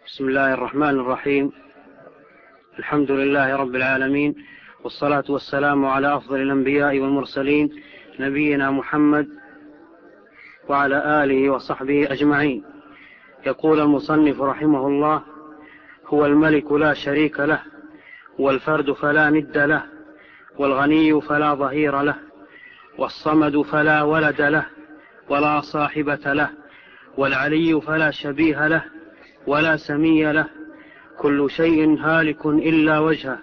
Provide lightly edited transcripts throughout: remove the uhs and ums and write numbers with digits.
بسم الله الرحمن الرحيم. الحمد لله رب العالمين، والصلاة والسلام على أفضل الأنبياء والمرسلين، نبينا محمد وعلى آله وصحبه أجمعين. يقول المصنف رحمه الله: هو الملك لا شريك له، والفرد فلا ند له، والغني فلا ظهير له، والصمد فلا ولد له ولا صاحبة له، والعلي فلا شبيه له ولا سمي له. كل شيء هالك إلا وجهه،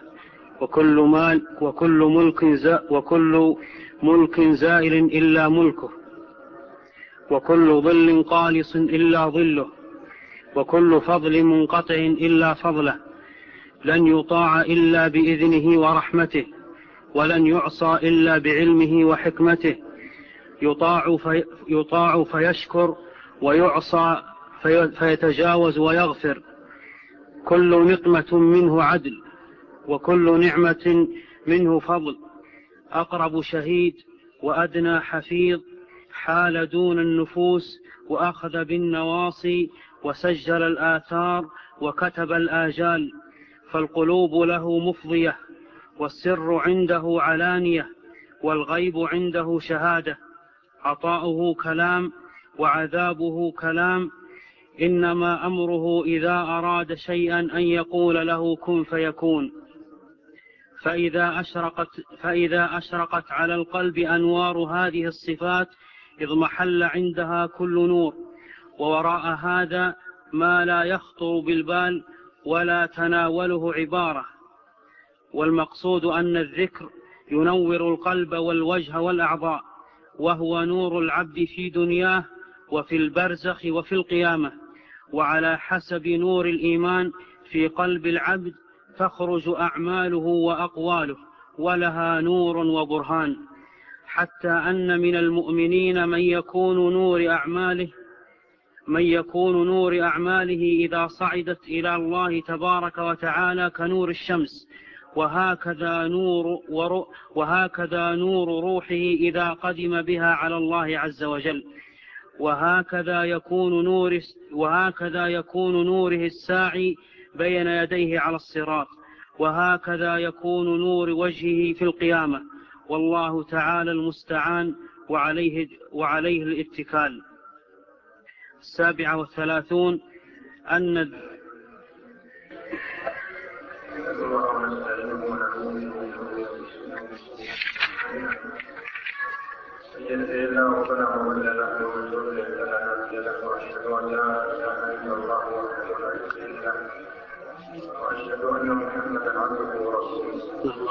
وكل ملك زائل إلا ملكه، وكل ظل قالص إلا ظله، وكل فضل منقطع إلا فضله. لن يطاع إلا بإذنه ورحمته، ولن يعصى إلا بعلمه وحكمته. يطاع فيشكر، ويعصى فيتجاوز ويغفر. كل نقمة منه عدل، وكل نعمة منه فضل. أقرب شهيد وأدنى حفيظ، حال دون النفوس وأخذ بالنواصي، وسجل الآثار وكتب الآجال. فالقلوب له مفضية، والسر عنده علانية، والغيب عنده شهادة. عطاؤه كلام وعذابه كلام. إنما أمره إذا أراد شيئا أن يقول له كن فيكون. فإذا أشرقت على القلب أنوار هذه الصفات اضمحل عندها كل نور، ووراء هذا ما لا يخطر بالبال ولا تناوله عبارة. والمقصود أن الذكر ينور القلب والوجه والأعضاء، وهو نور العبد في دنياه وفي البرزخ وفي القيامة. وعلى حسب نور الإيمان في قلب العبد تخرج أعماله وأقواله، ولها نور وبرهان. حتى أن من المؤمنين من يكون نور أعماله إذا صعدت إلى الله تبارك وتعالى كنور الشمس، وهكذا نور روحه إذا قدم بها على الله عز وجل. وهكذا يكون نوره الساعي بين يديه على الصراط، وهكذا يكون نور وجهه في القيامة. والله تعالى المستعان، وعليه الاتكال. 37 أن وأشهد أن محمدا عبده ورسوله.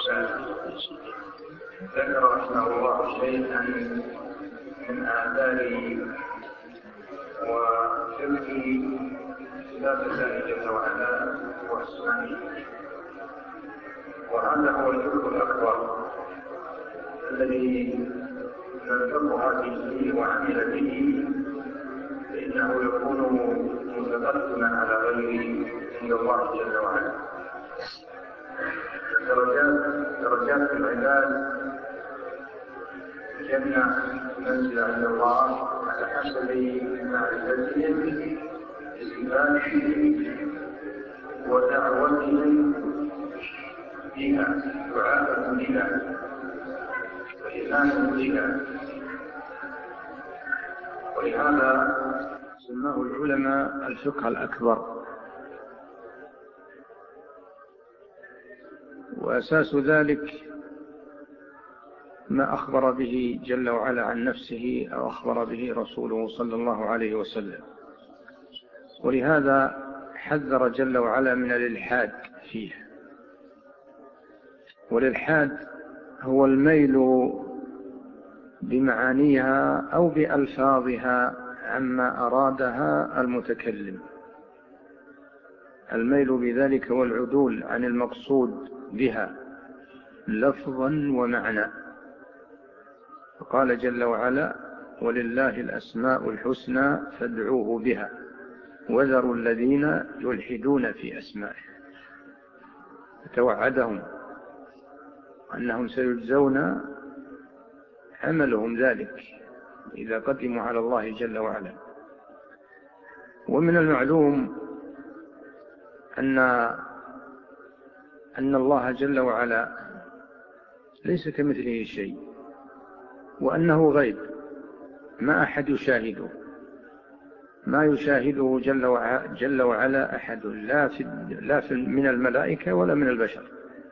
ذكر رحمه الله شيئا من آثاره وفقه صفات الله جل وعلا وأسمائه، وهذا هو الفقه الأكبر الذي من فقه به وعمل به فإنه يكون متقدما على غيره عند الله جل وعلا. درجات العباد جنة منزل عند الله على حسب معرفتهم بصفاته ودعوتهم بها، دعاءهم بها وإيمانهم بها. ولهذا سماه العلماء الفقه الأكبر. وأساس ذلك ما أخبر به جل وعلا عن نفسه أو أخبر به رسوله صلى الله عليه وسلم. ولهذا حذر جل وعلا من الإلحاد فيه. والإلحاد هو الميل بمعانيها أو بألفاظها عما أرادها المتكلم. الميل بذلك هو العدول عن المقصود بها لفظا ومعنى. فقال جل وعلا: ولله الأسماء الحسنى فادعوه بها وذروا الذين يلحدون في أسمائه. فتوعدهم أنهم سيجزون عملهم ذلك إذا قدموا على الله جل وعلا. ومن المعلوم أن الله جل وعلا ليس كمثله شيء، وأنه غيب ما أحد يشاهده، ما يشاهده جل وعلا أحد، لا من الملائكة ولا من البشر.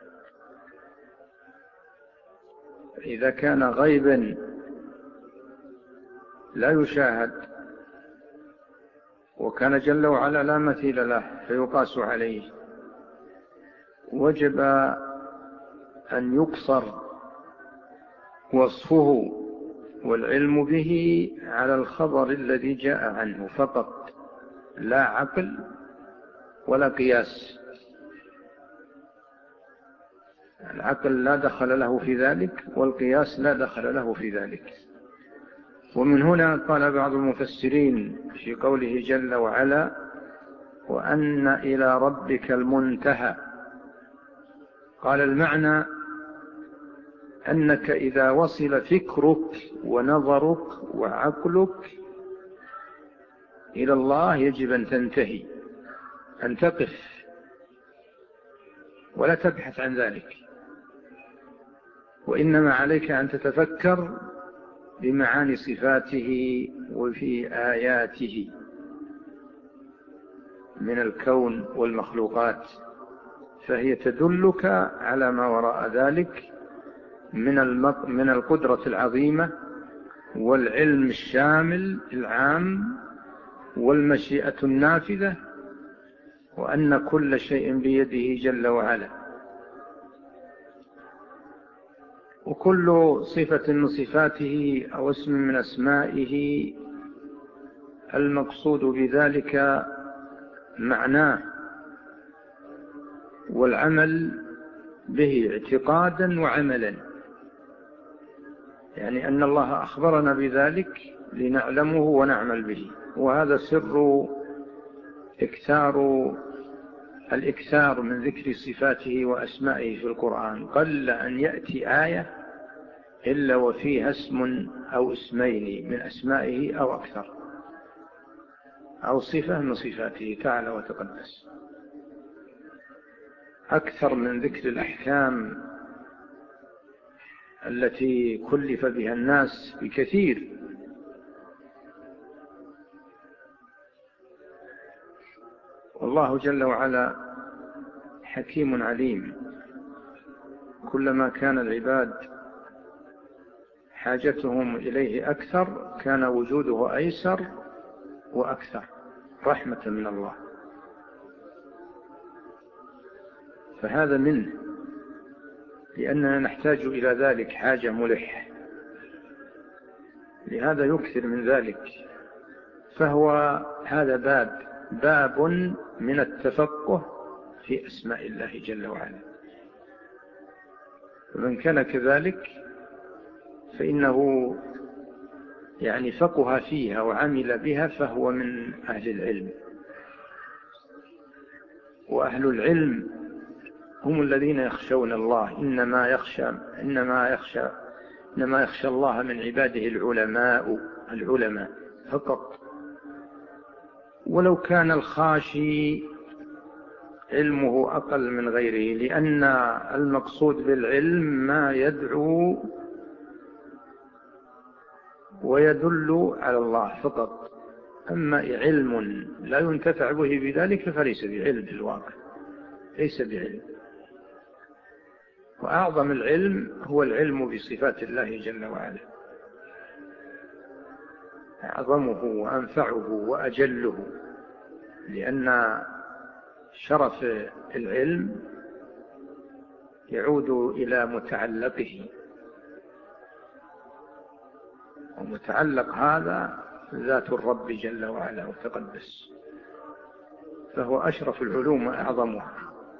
إذا كان غيبا لا يشاهد، وكان جل وعلا لا مثيل له فيقاس عليه، وجب أن يقصر وصفه والعلم به على الخبر الذي جاء عنه فقط، لا عقل ولا قياس. العقل لا دخل له في ذلك، والقياس لا دخل له في ذلك. ومن هنا قال بعض المفسرين في قوله جل وعلا: وأن إلى ربك المنتهى، قال المعنى أنك إذا وصل فكرك ونظرك وعقلك إلى الله يجب أن تنتهي، أن تقف ولا تبحث عن ذلك، وإنما عليك أن تتفكر بمعاني صفاته وفي آياته من الكون والمخلوقات، فهي تدلك على ما وراء ذلك من القدرة العظيمة والعلم الشامل العام والمشيئة النافذة، وأن كل شيء بيده جل وعلا. وكل صفة من صفاته أو اسم من أسمائه المقصود بذلك معناه والعمل به اعتقادا وعملا، يعني أن الله أخبرنا بذلك لنعلمه ونعمل به. وهذا سر الإكثار من ذكر صفاته وأسمائه في القرآن. قل أن يأتي آية إلا وفيها اسم أو اسمين من أسمائه أو أكثر، أو صفة من صفاته تعالى وتقدس، أكثر من ذكر الأحكام التي كلف بها الناس بكثير. والله جل وعلا حكيم عليم، كلما كان العباد حاجتهم إليه أكثر كان وجوده أيسر وأكثر رحمة من الله، فهذا منه، لأننا نحتاج إلى ذلك حاجة ملحة، لهذا يكثر من ذلك. فهو هذا باب من التفقه في أسماء الله جل وعلا، فمن كان كذلك فإنه يعني فقه فيها وعمل بها، فهو من أهل العلم. وأهل العلم هم الذين يخشون الله، إنما يخشى الله من عباده العلماء فقط. ولو كان الخاشي علمه أقل من غيره، لأن المقصود بالعلم ما يدعو ويدل على الله فقط. أما علم لا ينتفع به بذلك فليس بعلم في الواقع، ليس بعلم. وأعظم العلم هو العلم بصفات الله جل وعلا، أعظمه وأنفعه وأجله، لأن شرف العلم يعود إلى متعلقه، ومتعلق هذا ذات الرب جل وعلا وتقدس، فهو أشرف العلوم وأعظمها.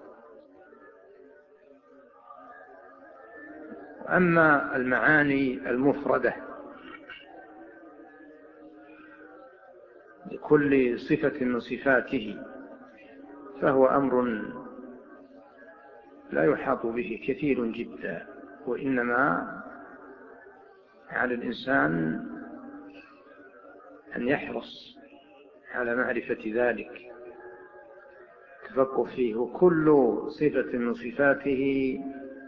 أما المعاني المفردة لكل صفة من صفاته فهو أمر لا يحاط به كثير جدا، وإنما على الإنسان أن يحرص على معرفة ذلك، التفقه فيه. وكل صفة من صفاته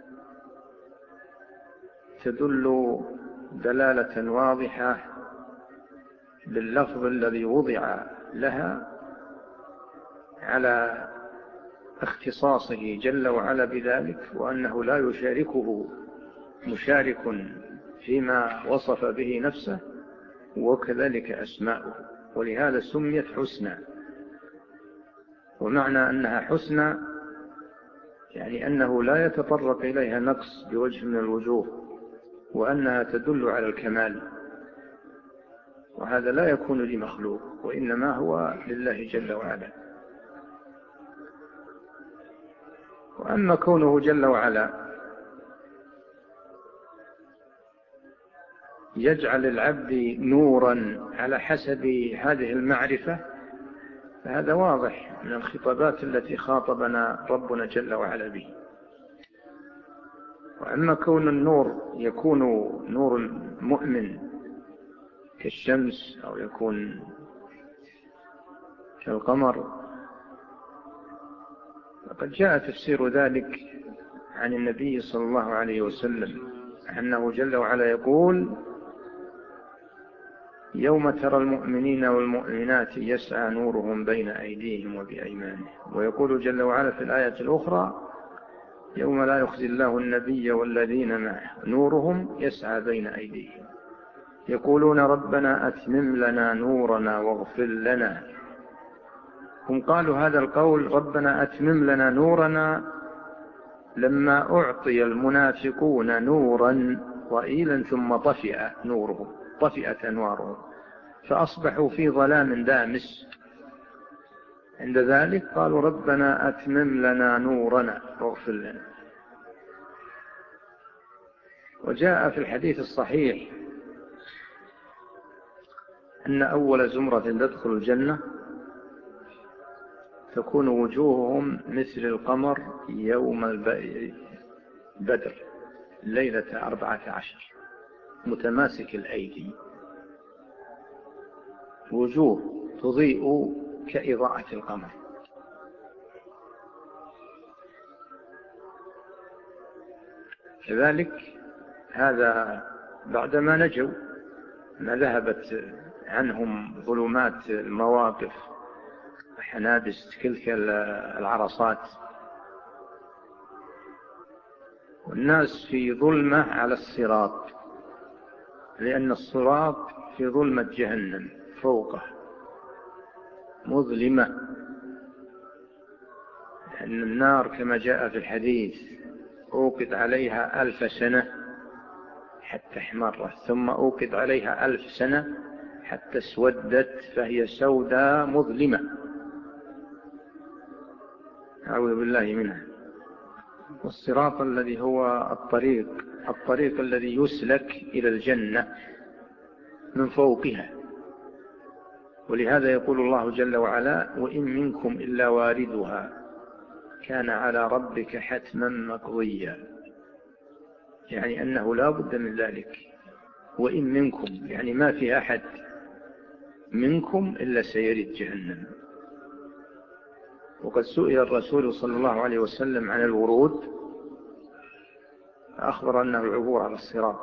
تدل دلالة واضحة باللفظ الذي وضع لها على اختصاصه جل وعلا بذلك، وأنه لا يشاركه مشارك فيما وصف به نفسه، وكذلك أسماؤه. ولهذا سميت حسنى. ومعنى أنها حسنى يعني أنه لا يتطرق إليها نقص بوجه من الوجوه، وأنها تدل على الكمال، وهذا لا يكون لمخلوق، وإنما هو لله جل وعلا. وأما كونه جل وعلا يجعل العبد نورا على حسب هذه المعرفة، فهذا واضح من الخطابات التي خاطبنا ربنا جل وعلا به. وأما كون النور يكون نور مؤمن كالشمس أو يكون كالقمر، فقد جاء تفسير ذلك عن النبي صلى الله عليه وسلم أنه جل وعلا يقول: يوم ترى المؤمنين والمؤمنات يسعى نورهم بين أيديهم وبأيمانهم. ويقول جل وعلا في الآية الأخرى: يوم لا يخزي الله النبي والذين معه نورهم يسعى بين أيديهم يقولون ربنا أتمم لنا نورنا واغفر لنا. هم قالوا هذا القول ربنا أتمم لنا نورنا لما أعطي المنافقون نورا ضئيلا ثم طفئ نورهم، طفئت أنوارهم، فأصبحوا في ظلام دامس. عند ذلك قالوا ربنا أتمم لنا نورنا واغفر لنا. وجاء في الحديث الصحيح أن أول زمرة تدخل الجنة تكون وجوههم مثل القمر يوم بدر ليلة 14 متماسك الأيدي، وجوه تضيء كإضاءة القمر. كذلك هذا بعدما نجوا، ما ذهبت عنهم ظلمات المواقف وحنادس تلك العرصات، والناس في ظلمة على الصراط، لأن الصراط في ظلمة جهنم فوقه مظلمة. لأن النار كما جاء في الحديث أوقد عليها 1000 سنة حتى احمرت، ثم أوقد عليها 1000 سنة حتى اسودت، فهي سوداء مظلمة، أعوذ بالله منها. والصراط الذي هو الطريق الذي يسلك إلى الجنة من فوقها. ولهذا يقول الله جل وعلا: وإن منكم إلا واردها كان على ربك حتما مقضيا، يعني أنه لا بد من ذلك. وإن منكم يعني ما في أحد منكم إلا سيرد جهنم. وقد سئل الرسول صلى الله عليه وسلم عن الورود، أخبر أنه العبور على الصراط.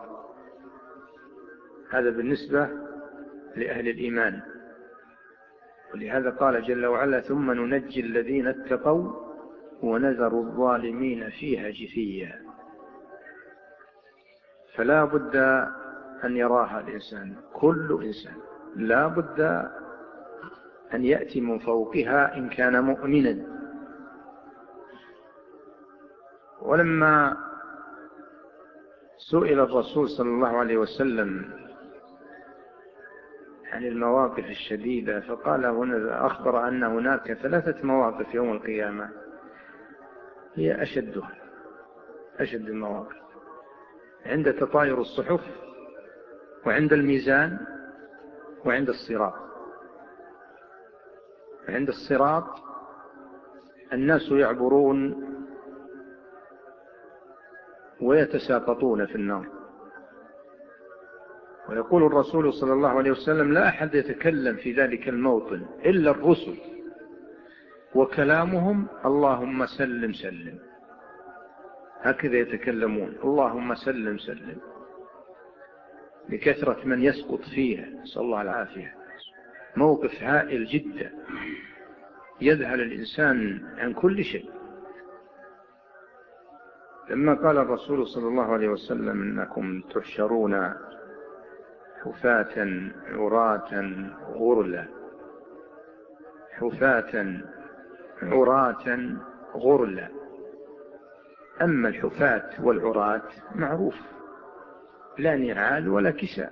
هذا بالنسبة لأهل الإيمان. ولهذا قال جل وعلا: ثم ننجي الذين اتقوا ونذر الظالمين فيها جثيا. فلا بد أن يراها الإنسان، كل إنسان لا بد أن يأتي من فوقها إن كان مؤمنا. ولما سئل الرسول صلى الله عليه وسلم عن المواقف الشديدة، فقال هنا، أخبر أن هناك 3 مواقف يوم القيامة هي أشد المواقف: عند تطاير الصحف، وعند الميزان، وعند الصراط. عند الصراط الناس يعبرون ويتساقطون في النار، ويقول الرسول صلى الله عليه وسلم: لا أحد يتكلم في ذلك الموطن إلا الرسل وكلامهم اللهم سلم سلم، هكذا يتكلمون، اللهم سلم سلم، لكثرة من يسقط فيها، نسأل الله العافية. موقف هائل جدا، يذهل الإنسان عن كل شيء. لما قال الرسول صلى الله عليه وسلم إنكم تحشرون حفاة عراة غرلا، حفاة عراة غرلا. أما الحفاة والعراة معروف، لا نعال ولا كساء.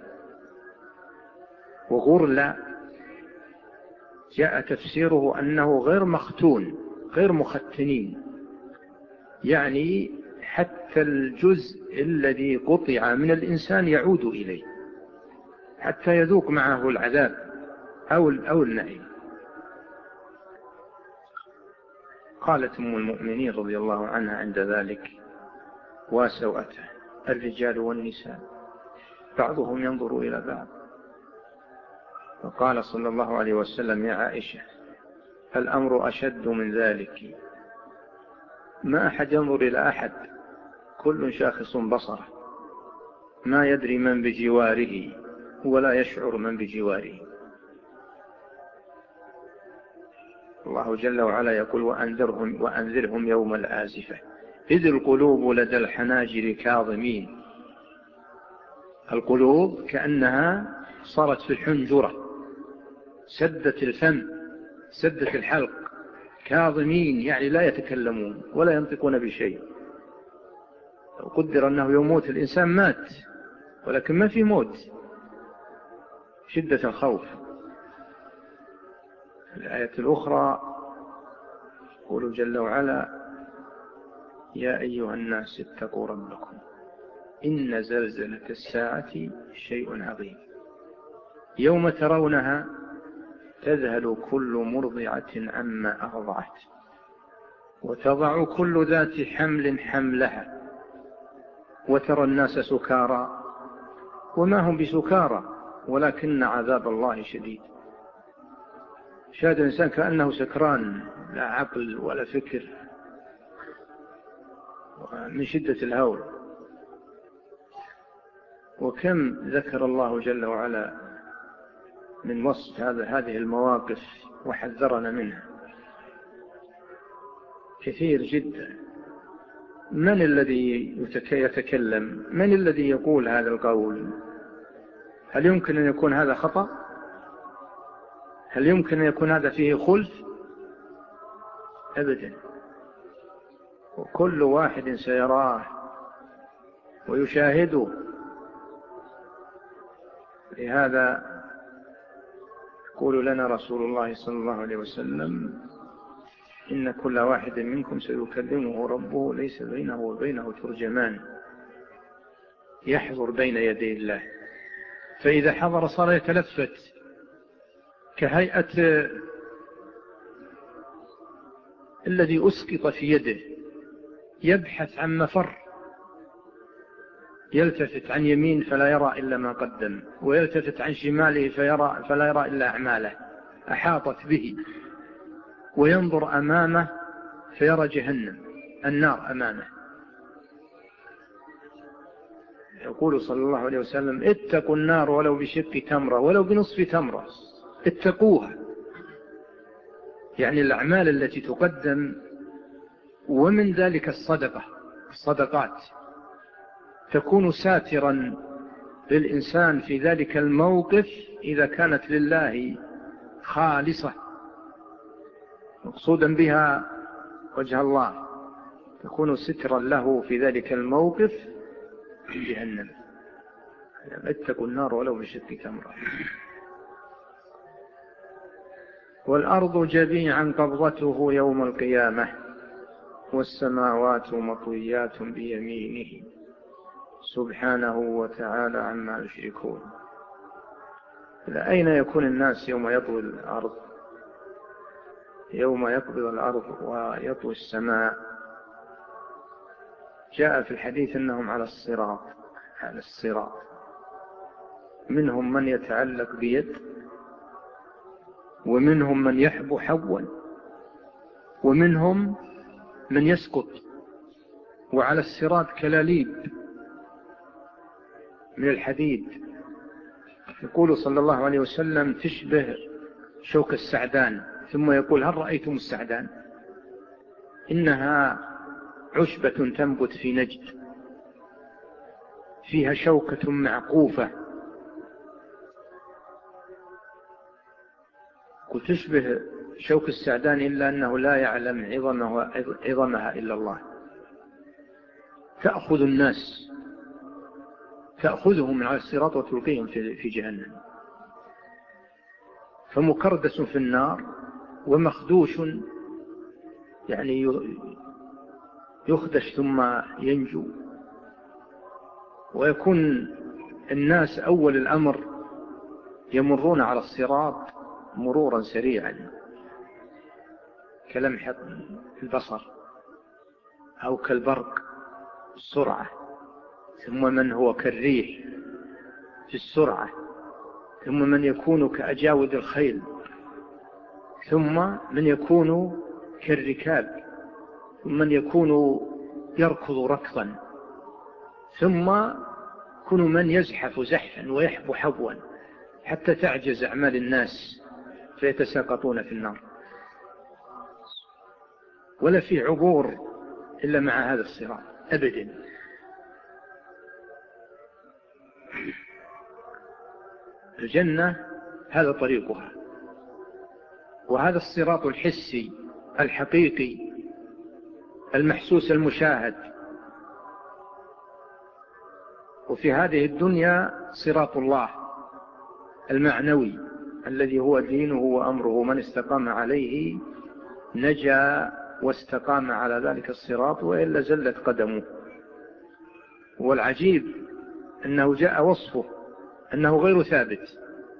وغرلا جاء تفسيره أنه غير مختون، غير مختنين، يعني حتى الجزء الذي قطع من الإنسان يعود إليه حتى يذوق معه العذاب أو النعيم. قالت أم المؤمنين رضي الله عنها عند ذلك وسوءته: الرجال والنساء بعضهم ينظر إلى بعض. وقال صلى الله عليه وسلم: يا عائشة الأمر أشد من ذلك، ما أحد ينظر إلى أحد، كل شاخص بصره، ما يدري من بجواره ولا يشعر من بجواره. الله جل وعلا يقول: وأنذرهم يوم الآزفة إذ القلوب لدى الحناجر كاظمين. القلوب كأنها صارت في الحنجرة، سدت الفم، سدت الحلق، كاظمين يعني لا يتكلمون ولا ينطقون بشيء. لو قدر أنه يموت الإنسان مات، ولكن ما في موت، شدة الخوف. الآية الأخرى يقول جل وعلا: يا أيها الناس اتقوا ربكم إن زلزلة الساعة شيء عظيم يوم ترونها تذهل كل مرضعة عما أرضعت وتضع كل ذات حمل حملها وترى الناس سكارى وما هم بسكارى ولكن عذاب الله شديد. شاهد الإنسان كأنه سكران، لا عقل ولا فكر، من شدة الهول. وكم ذكر الله جل وعلا من وصف هذه المواقف وحذرنا منها كثير جدا. من الذي يتكلم؟ من الذي يقول هذا القول؟ هل يمكن أن يكون هذا خطأ؟ هل يمكن أن يكون هذا فيه خلف؟ أبدا. وكل واحد سيراه ويشاهده. لهذا يقول لنا رسول الله صلى الله عليه وسلم: إن كل واحد منكم سيكلمه ربه ليس بينه وبينه ترجمان، يحضر بين يدي الله، فإذا حضر صار يتلفت كهيئة الذي أسقط في يده، يبحث عن مفر، يلتفت عن يمين فلا يرى إلا ما قدم، ويلتفت عن شماله فلا يرى إلا أعماله أحاطت به، وينظر أمامه فيرى جهنم، النار أمامه. يقول صلى الله عليه وسلم: اتقوا النار ولو بشق تمرة، ولو بنصف تمرة، اتقوها. يعني الأعمال التي تقدم، ومن ذلك الصدقات تكون ساترا للإنسان في ذلك الموقف إذا كانت لله خالصة مقصودا بها وجه الله، تكون سترا له في ذلك الموقف في جهنم. اتقوا النار ولو بشق تمرة. والأرض جميعا قبضته يوم القيامة والسماوات مطويات بيمينه سبحانه وتعالى عما يشركون. إلى أين يكون الناس يوم يطوي الأرض؟ يوم يقبض الأرض ويطوي السماء. جاء في الحديث أنهم على الصراط، منهم من يتعلق بيد، ومنهم من يحبو حبوا، ومنهم من يسقط، وعلى الصراط كلاليب من الحديد. يقول صلى الله عليه وسلم تشبه شوك السعدان، ثم يقول هل رأيتم السعدان؟ إنها عشبة تنبت في نجد فيها شوكة معقوفة، وتشبه شوك السعدان إلا أنه لا يعلم عظمها إلا الله. تأخذ الناس، تأخذهم على الصراط وتلقيهم في جهنم. فمكردس في النار ومخدوش، يعني يخدش ثم ينجو. ويكون الناس أول الأمر يمرون على الصراط مرورا سريعا كلمح البصر أو كالبرق السرعة، ثم من هو كالريح في السرعة، ثم من يكون كأجاود الخيل، ثم من يكون كالركاب، ثم من يكون يركض ركضا، ثم يكون من يزحف زحفا ويحبو حبوا حتى تعجز أعمال الناس فيتساقطون في النار. ولا في عبور إلا مع هذا الصراط أبدا. الجنة هذا طريقها، وهذا الصراط الحسي الحقيقي المحسوس المشاهد. وفي هذه الدنيا صراط الله المعنوي الذي هو دينه وأمره، من استقام عليه نجا واستقام على ذلك الصراط، وإلا زلت قدمه. والعجيب أنه جاء وصفه أنه غير ثابت،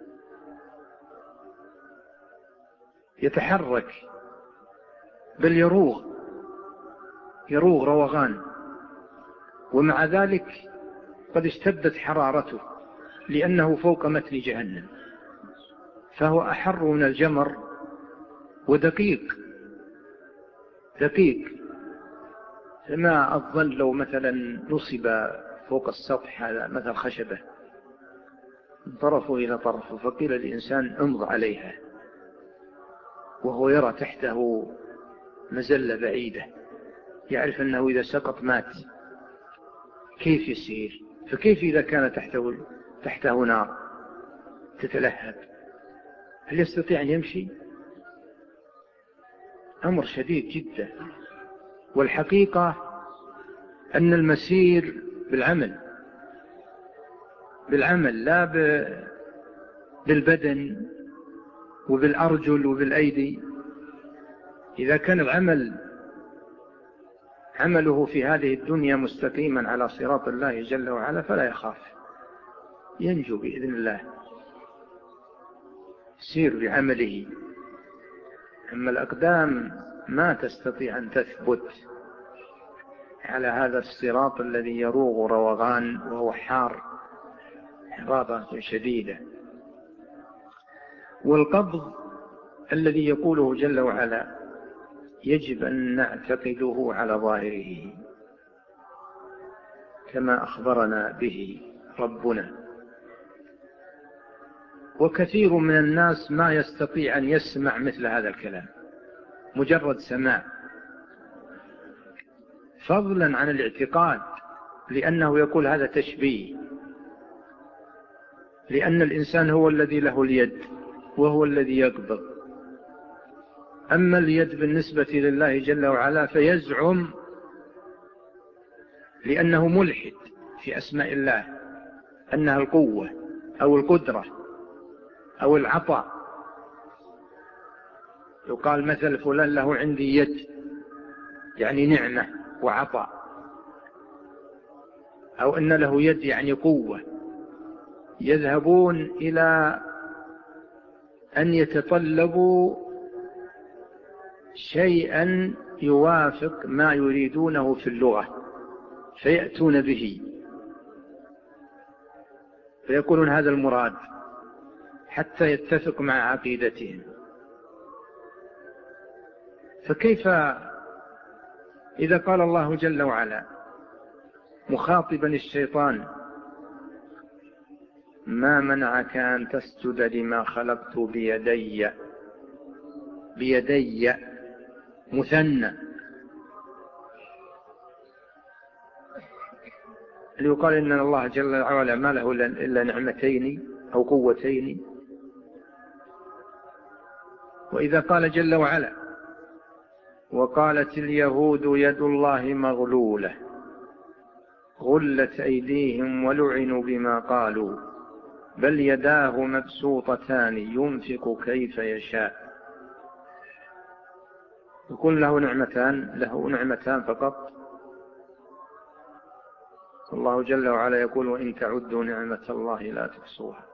يتحرك بل يروغ روغان، ومع ذلك قد اشتدت حرارته لأنه فوق متن جهنم، فهو أحر من الجمر ودقيق فما أظن لو مثلا نصب فوق السطح هذا مثل خشبة من طرفه إلى طرفه فقيل الإنسان امض عليها وهو يرى تحته مزلة بعيدة، يعرف أنه إذا سقط مات، كيف يسير؟ فكيف إذا كان تحته نار تتلهب؟ هل يستطيع أن يمشي؟ أمر شديد جدا. والحقيقة أن المسير بالعمل لا بالبدن وبالأرجل وبالأيدي. إذا كان عمله في هذه الدنيا مستقيما على صراط الله جل وعلا فلا يخاف، ينجو بإذن الله، يسير بعمله. أما الأقدام ما تستطيع أن تثبت على هذا الصراط الذي يروغ روغان وهو حار حرارة شديدة. والقبض الذي يقوله جل وعلا يجب أن نعتقده على ظاهره كما أخبرنا به ربنا. وكثير من الناس ما يستطيع أن يسمع مثل هذا الكلام، مجرد سماع، فضلا عن الاعتقاد، لأنه يقول هذا تشبيه، لأن الإنسان هو الذي له اليد وهو الذي يقبض. أما اليد بالنسبة لله جل وعلا فيزعم، لأنه ملحد في أسماء الله، أنها القوة أو القدرة أو العطاء. يقال مثل فلان له عندي يد، يعني نعمة وعطاء، أو أن له يد يعني قوة. يذهبون إلى أن يتطلبوا شيئا يوافق ما يريدونه في اللغة فيأتون به، فيقولون هذا المراد حتى يتفق مع عقيدتهم. فكيف إذا قال الله جل وعلا مخاطبا الشيطان: ما منعك أن تسجد لما خلقت بيدي، بيدي مثنى، ليقال إن الله جل وعلا ما له إلا نعمتين أو قوتين. وإذا قال جل وعلا: وقالت اليهود يد الله مغلولة غلت أيديهم ولعنوا بما قالوا بل يداه مبسوطتان ينفق كيف يشاء. يقول له نعمتان فقط. الله جل وعلا يقول: وإن تعدوا نعمة الله لا تحصوها.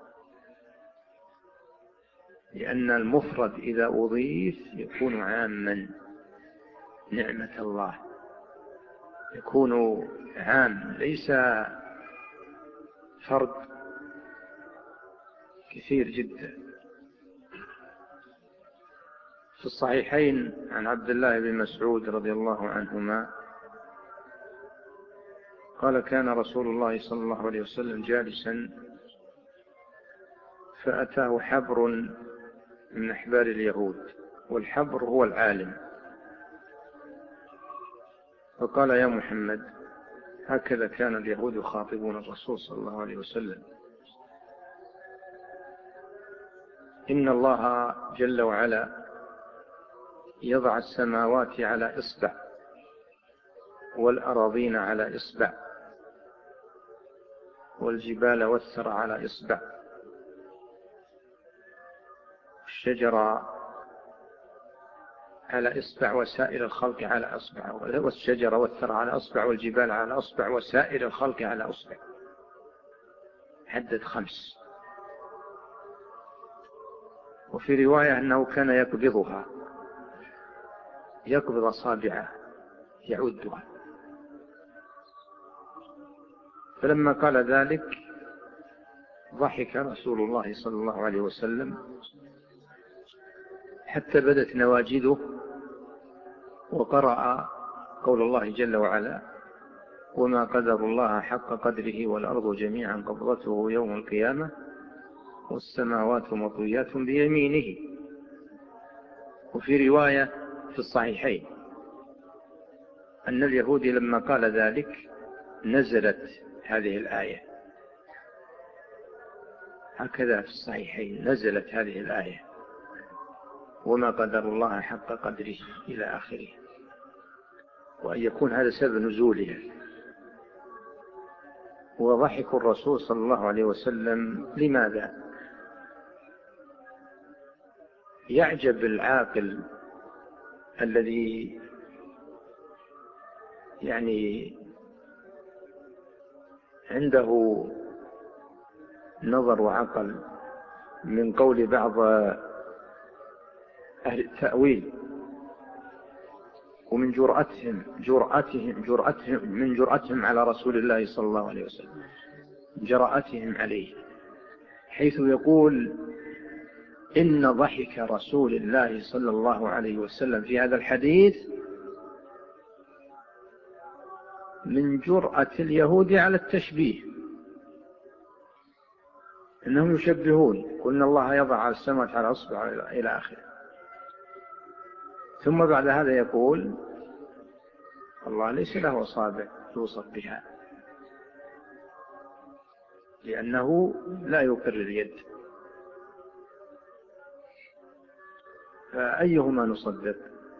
لأن المفرد إذا أضيف يكون عاما، نعمة الله يكون عام ليس فرد كثير جدا. في الصحيحين عن عبد الله بن مسعود رضي الله عنهما قال: كان رسول الله صلى الله عليه وسلم جالسا فأتاه حبر من أحبار اليهود، والحبر هو العالم، فقال: يا محمد، هكذا كان اليهود يخاطبون الرسول صلى الله عليه وسلم: إن الله جل وعلا يضع السماوات على إصبع والأراضين على إصبع والجبال والثرى على إصبع والشجر على إصبع وسائر الخلق على أصبع، والشجر والثرى على أصبع والجبال على أصبع وسائر الخلق على أصبع. عدد 5. وفي رواية أنه كان يقبضها، يقبض أصابعه يعدها. فلما قال ذلك ضحك رسول الله صلى الله عليه وسلم حتى بدت نواجذه، وقرأ قول الله جل وعلا: وما قدر الله حق قدره والأرض جميعا قبضته يوم القيامة والسماوات مطويات بيمينه. وفي رواية في الصحيحين أن اليهودي لما قال ذلك نزلت هذه الآية، هكذا في الصحيحين نزلت هذه الآية: وما قدر الله حق قدره إلى آخره، وأن يكون هذا سبب نزولها. وضحك الرسول صلى الله عليه وسلم لماذا؟ يعجب العاقل الذي يعني عنده نظر وعقل من قول بعض أهل التأويل، ومن جرأتهم على رسول الله صلى الله عليه وسلم، جرأتهم عليه، حيث يقول: إن ضحك رسول الله صلى الله عليه وسلم في هذا الحديث من جرأة اليهود على التشبيه، إنهم يشبهون: قلنا الله يضع السماوات على أصبع إلى آخره. ثم بعد هذا يقول: الله ليس له أصابع يوصف بها، لأنه لا يقر اليد. فأيهما نصدق؟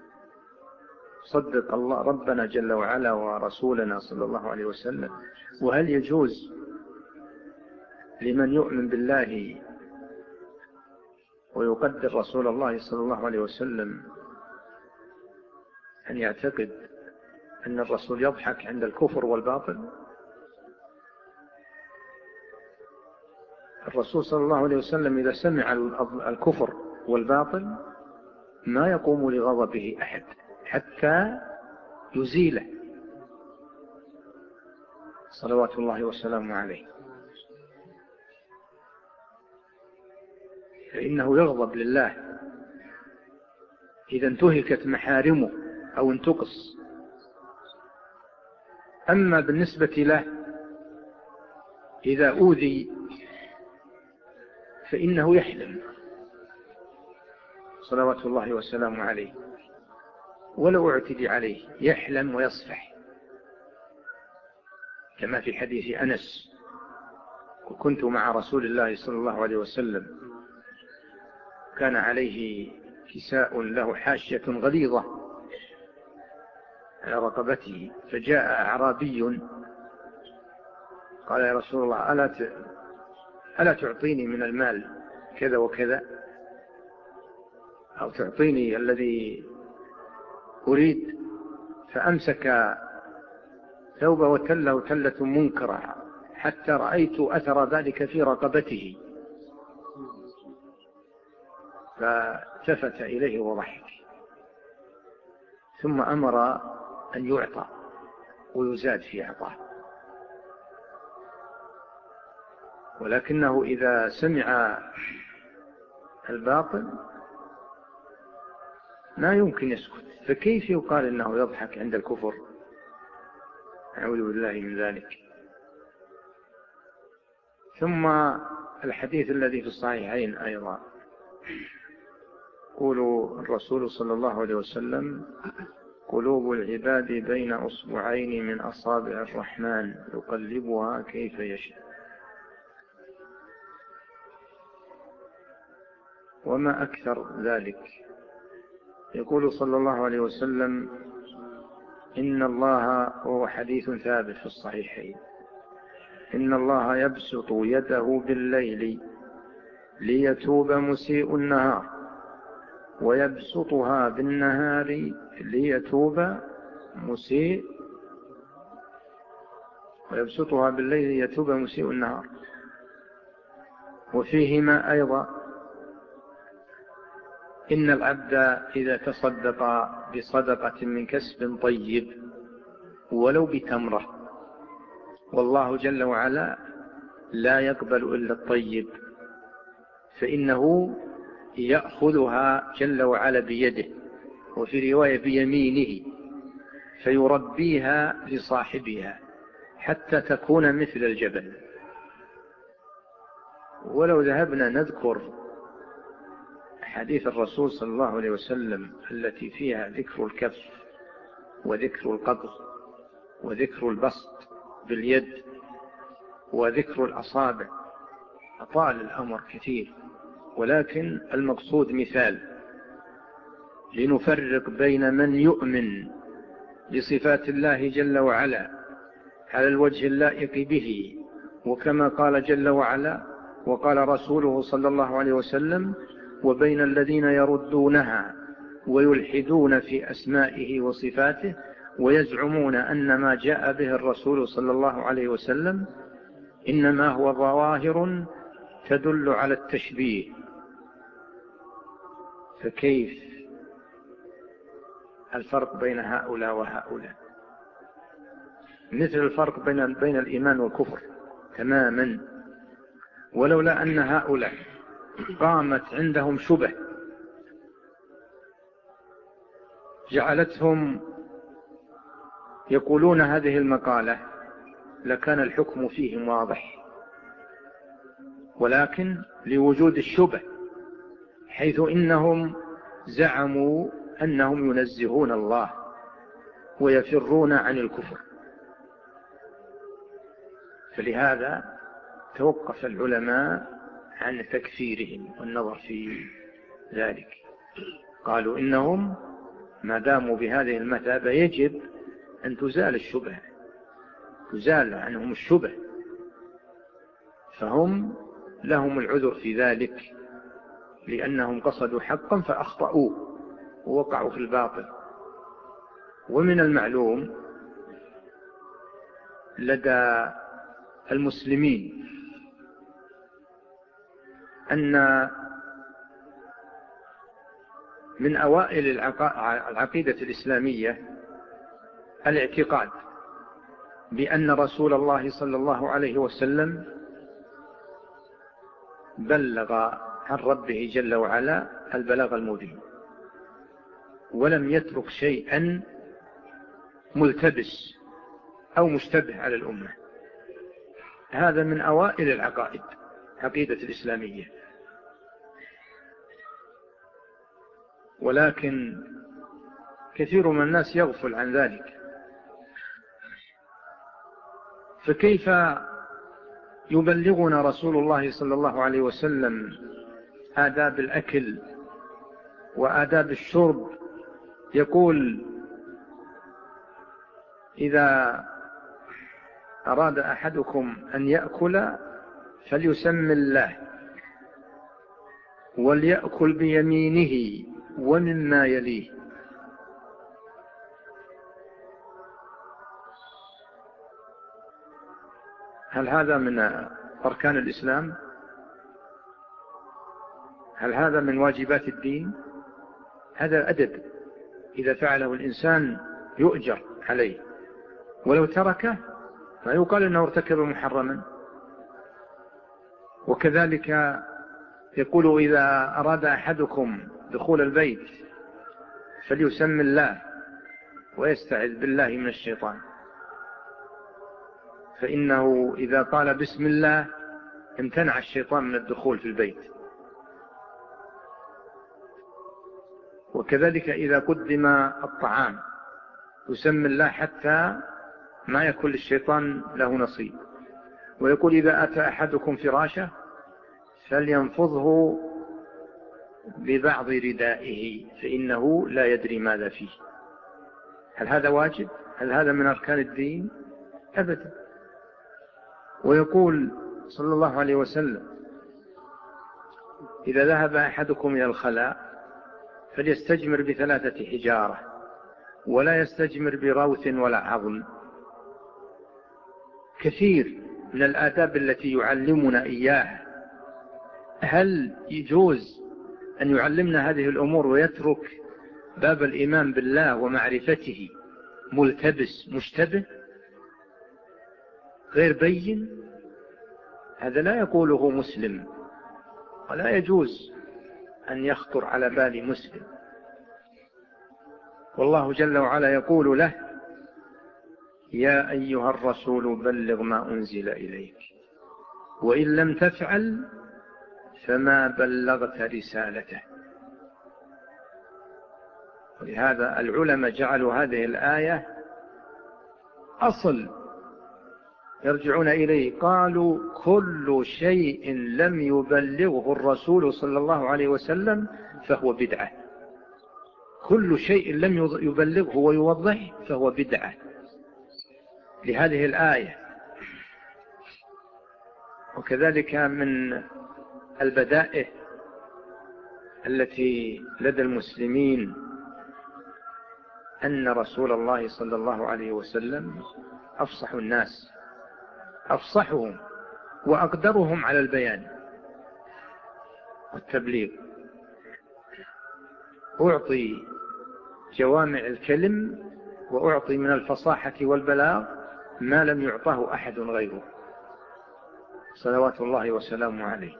صدق الله ربنا جل وعلا ورسولنا صلى الله عليه وسلم؟ وهل يجوز لمن يؤمن بالله ويقدر رسول الله صلى الله عليه وسلم أن يعتقد أن الرسول يضحك عند الكفر والباطل؟ الرسول صلى الله عليه وسلم إذا سمع الكفر والباطل ما يقوم لغضبه أحد حتى يزيله صلوات الله وسلامه عليه، فإنه يغضب لله إذا انتهكت محارمه أو انتقص. أما بالنسبة له إذا أوذي فإنه يحلم صلوات الله وسلامه عليه، ولو اعتدي عليه يحلم ويصفح، كما في حديث أنس: كنت مع رسول الله صلى الله عليه وسلم كان عليه كساء له حاشية غليظة على رقبته، فجاء أعرابي قال: يا رسول الله ألا تعطيني من المال كذا وكذا، أو تعطيني الذي أريد؟ فأمسك ثوبه وتله تلة منكرة حتى رأيت أثر ذلك في رقبته، فالتفت إليه وضحك، ثم أمر أن يعطى ويزاد في عطاه. ولكنه إذا سمع الباطل ما يمكن يسكت، فكيف يقال إنه يضحك عند الكفر؟ أعوذ بالله من ذلك. ثم الحديث الذي في الصحيحين أيضا، يقول الرسول صلى الله عليه وسلم: قلوب العباد بين أصبعين من أصابع الرحمن يقلبها كيف يشاء. وما أكثر ذلك. يقول صلى الله عليه وسلم: إن الله، وهو حديث ثابت في الصحيحين، إن الله يبسط يده بالليل ليتوب مسيء النهار، ويبسطها بالنهار ليتوب ويبسطها بالليل ليتوب مسيء النهار. وفيهما أيضا: إن العبد إذا تصدق بصدقة من كسب طيب ولو بتمرة، والله جل وعلا لا يقبل إلا الطيب، فإنه يأخذها جل وعلا بيده، وفي رواية بيمينه، فيربيها لصاحبها حتى تكون مثل الجبل. ولو ذهبنا نذكر حديث الرسول صلى الله عليه وسلم التي فيها ذكر الكف وذكر القبض وذكر البسط باليد وذكر الأصابع، أطال الأمر كثير، ولكن المقصود مثال لنفرق بين من يؤمن بصفات الله جل وعلا على الوجه اللائق به، وكما قال جل وعلا وقال رسوله صلى الله عليه وسلم، وبين الذين يردونها ويلحدون في أسمائه وصفاته ويزعمون أن ما جاء به الرسول صلى الله عليه وسلم إنما هو ظواهر تدل على التشبيه. فكيف الفرق بين هؤلاء وهؤلاء؟ مثل الفرق بين الإيمان والكفر تماما. ولولا أن هؤلاء قامت عندهم شبه جعلتهم يقولون هذه المقالة لكان الحكم فيهم واضح، ولكن لوجود الشبه، حيث إنهم زعموا أنهم ينزهون الله ويفرون عن الكفر، فلهذا توقف العلماء عن تكفيرهم والنظر في ذلك. قالوا إنهم ما داموا بهذه المثابة يجب أن تزال الشبه، تزال عنهم الشبه، فهم لهم العذر في ذلك، لأنهم قصدوا حقا فأخطأوا ووقعوا في الباطل. ومن المعلوم لدى المسلمين أن من أوائل العقيدة الإسلامية الاعتقاد بأن رسول الله صلى الله عليه وسلم بلغ عن ربه جل وعلا البلاغ المبين، ولم يترك شيئا ملتبس أو مشتبه على الأمة. هذا من أوائل العقائد، عقيدة الإسلامية. ولكن كثير من الناس يغفل عن ذلك. فكيف يبلغنا رسول الله صلى الله عليه وسلم آداب الأكل وآداب الشرب؟ يقول: إذا أراد أحدكم أن يأكل فليسم الله، وليأكل بيمينه ومما يليه. هل هذا من أركان الإسلام؟ هل هذا من واجبات الدين؟ هذا أدب إذا فعله الإنسان يؤجر عليه، ولو تركه لا يقال أنه ارتكب محرما. وكذلك يقول: إذا أراد أحدكم دخول البيت فليسم الله ويستعذ بالله من الشيطان، فإنه إذا قال بسم الله امتنع الشيطان من الدخول في البيت. وكذلك إذا قدم الطعام يسمي الله حتى ما يكون للشيطان له نصيب. ويقول: إذا أتى أحدكم فراشه فلينفضه ببعض ردائه فإنه لا يدري ماذا فيه. هل هذا واجب؟ هل هذا من أركان الدين؟ أبدا. ويقول صلى الله عليه وسلم: إذا ذهب أحدكم إلى الخلاء فليستجمر ب3 حجارة، ولا يستجمر بروث ولا عظم. كثير من الآداب التي يعلمنا إياها. هل يجوز أن يعلمنا هذه الأمور ويترك باب الإيمان بالله ومعرفته ملتبس مشتبه غير بين؟ هذا لا يقوله مسلم، ولا يجوز أن يخطر على بال مسلم. والله جل وعلا يقول له: يا أيها الرسول بلغ ما أنزل إليك، وإن لم تفعل فما بلغت رسالته. ولهذا العلماء جعلوا هذه الآية أصل يرجعون إليه. قالوا: كل شيء لم يبلغه الرسول صلى الله عليه وسلم فهو بدعة. كل شيء لم يبلغه ويوضح فهو بدعة لهذه الآية. وكذلك من البدائع التي لدى المسلمين أن رسول الله صلى الله عليه وسلم أفصح الناس، أفصحهم وأقدرهم على البيان والتبليغ. أعطي جوامع الكلم وأعطي من الفصاحة والبلاغ ما لم يعطه أحد غيره صلوات الله وسلامه عليه.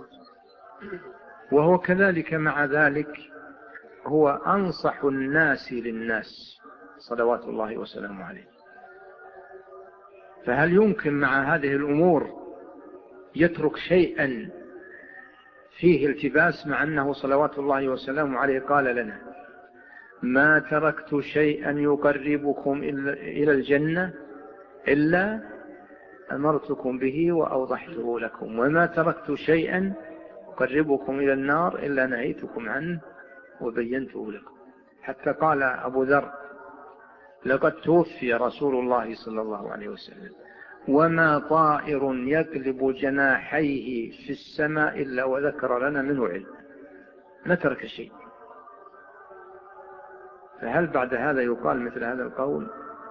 وهو كذلك مع ذلك هو أنصح الناس للناس صلوات الله وسلامه عليه. فهل يمكن مع هذه الأمور يترك شيئا فيه التباس، مع أنه صلوات الله وسلامه عليه قال لنا: ما تركت شيئا يقربكم إلى الجنة إلا أمرتكم به وأوضحته لكم، وما تركت شيئا يقربكم إلى النار إلا نهيتكم عنه وبينته لكم. حتى قال أبو ذر: لقد توفي رسول الله صلى الله عليه وسلم وما طائر يقلب جناحيه في السماء إلا وذكر لنا منه علم. ما ترك شيء. فهل بعد هذا يقال مثل هذا القول؟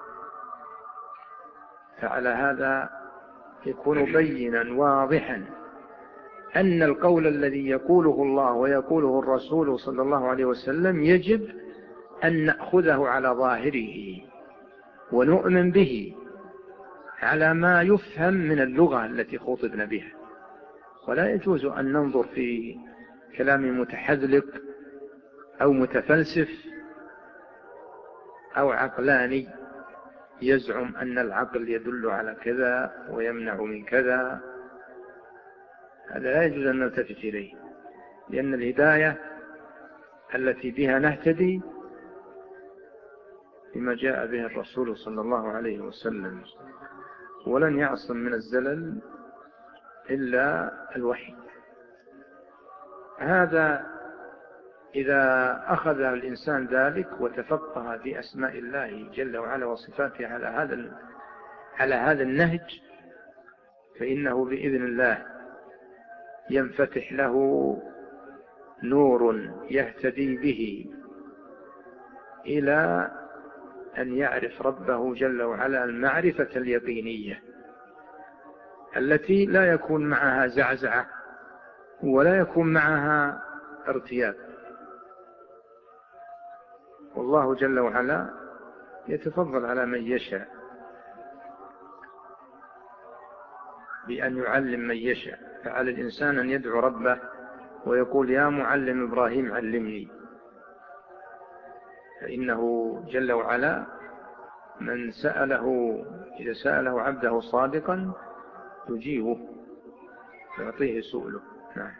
فعلى هذا يكون بينا واضحا أن القول الذي يقوله الله ويقوله الرسول صلى الله عليه وسلم يجب أن نأخذه على ظاهره ونؤمن به على ما يفهم من اللغة التي خطبنا بها. ولا يجوز أن ننظر في كلام متحذلق أو متفلسف أو عقلاني يزعم أن العقل يدل على كذا ويمنع من كذا، هذا لا يجوز أن نلتفت إليه، لأن الهداية التي بها نهتدي بما جاء به الرسول صلى الله عليه وسلم، ولن يعصم من الزلل إلا الوحي. هذا إذا أخذ الإنسان ذلك وتفقه في أسماء الله جل وعلا وصفاته على هذا النهج، فإنه بإذن الله ينفتح له نور يهتدي به إلى أن يعرف ربه جل وعلا المعرفة اليقينية التي لا يكون معها زعزعة ولا يكون معها ارتياب. والله جل وعلا يتفضل على من يشاء بأن يعلم من يشاء، فعلى الإنسان أن يدعو ربه ويقول يا معلم إبراهيم علمني، فإنه جل وعلا من سأله إذا سأله عبده صادقا يجيبه يعطيه سؤله. نعم.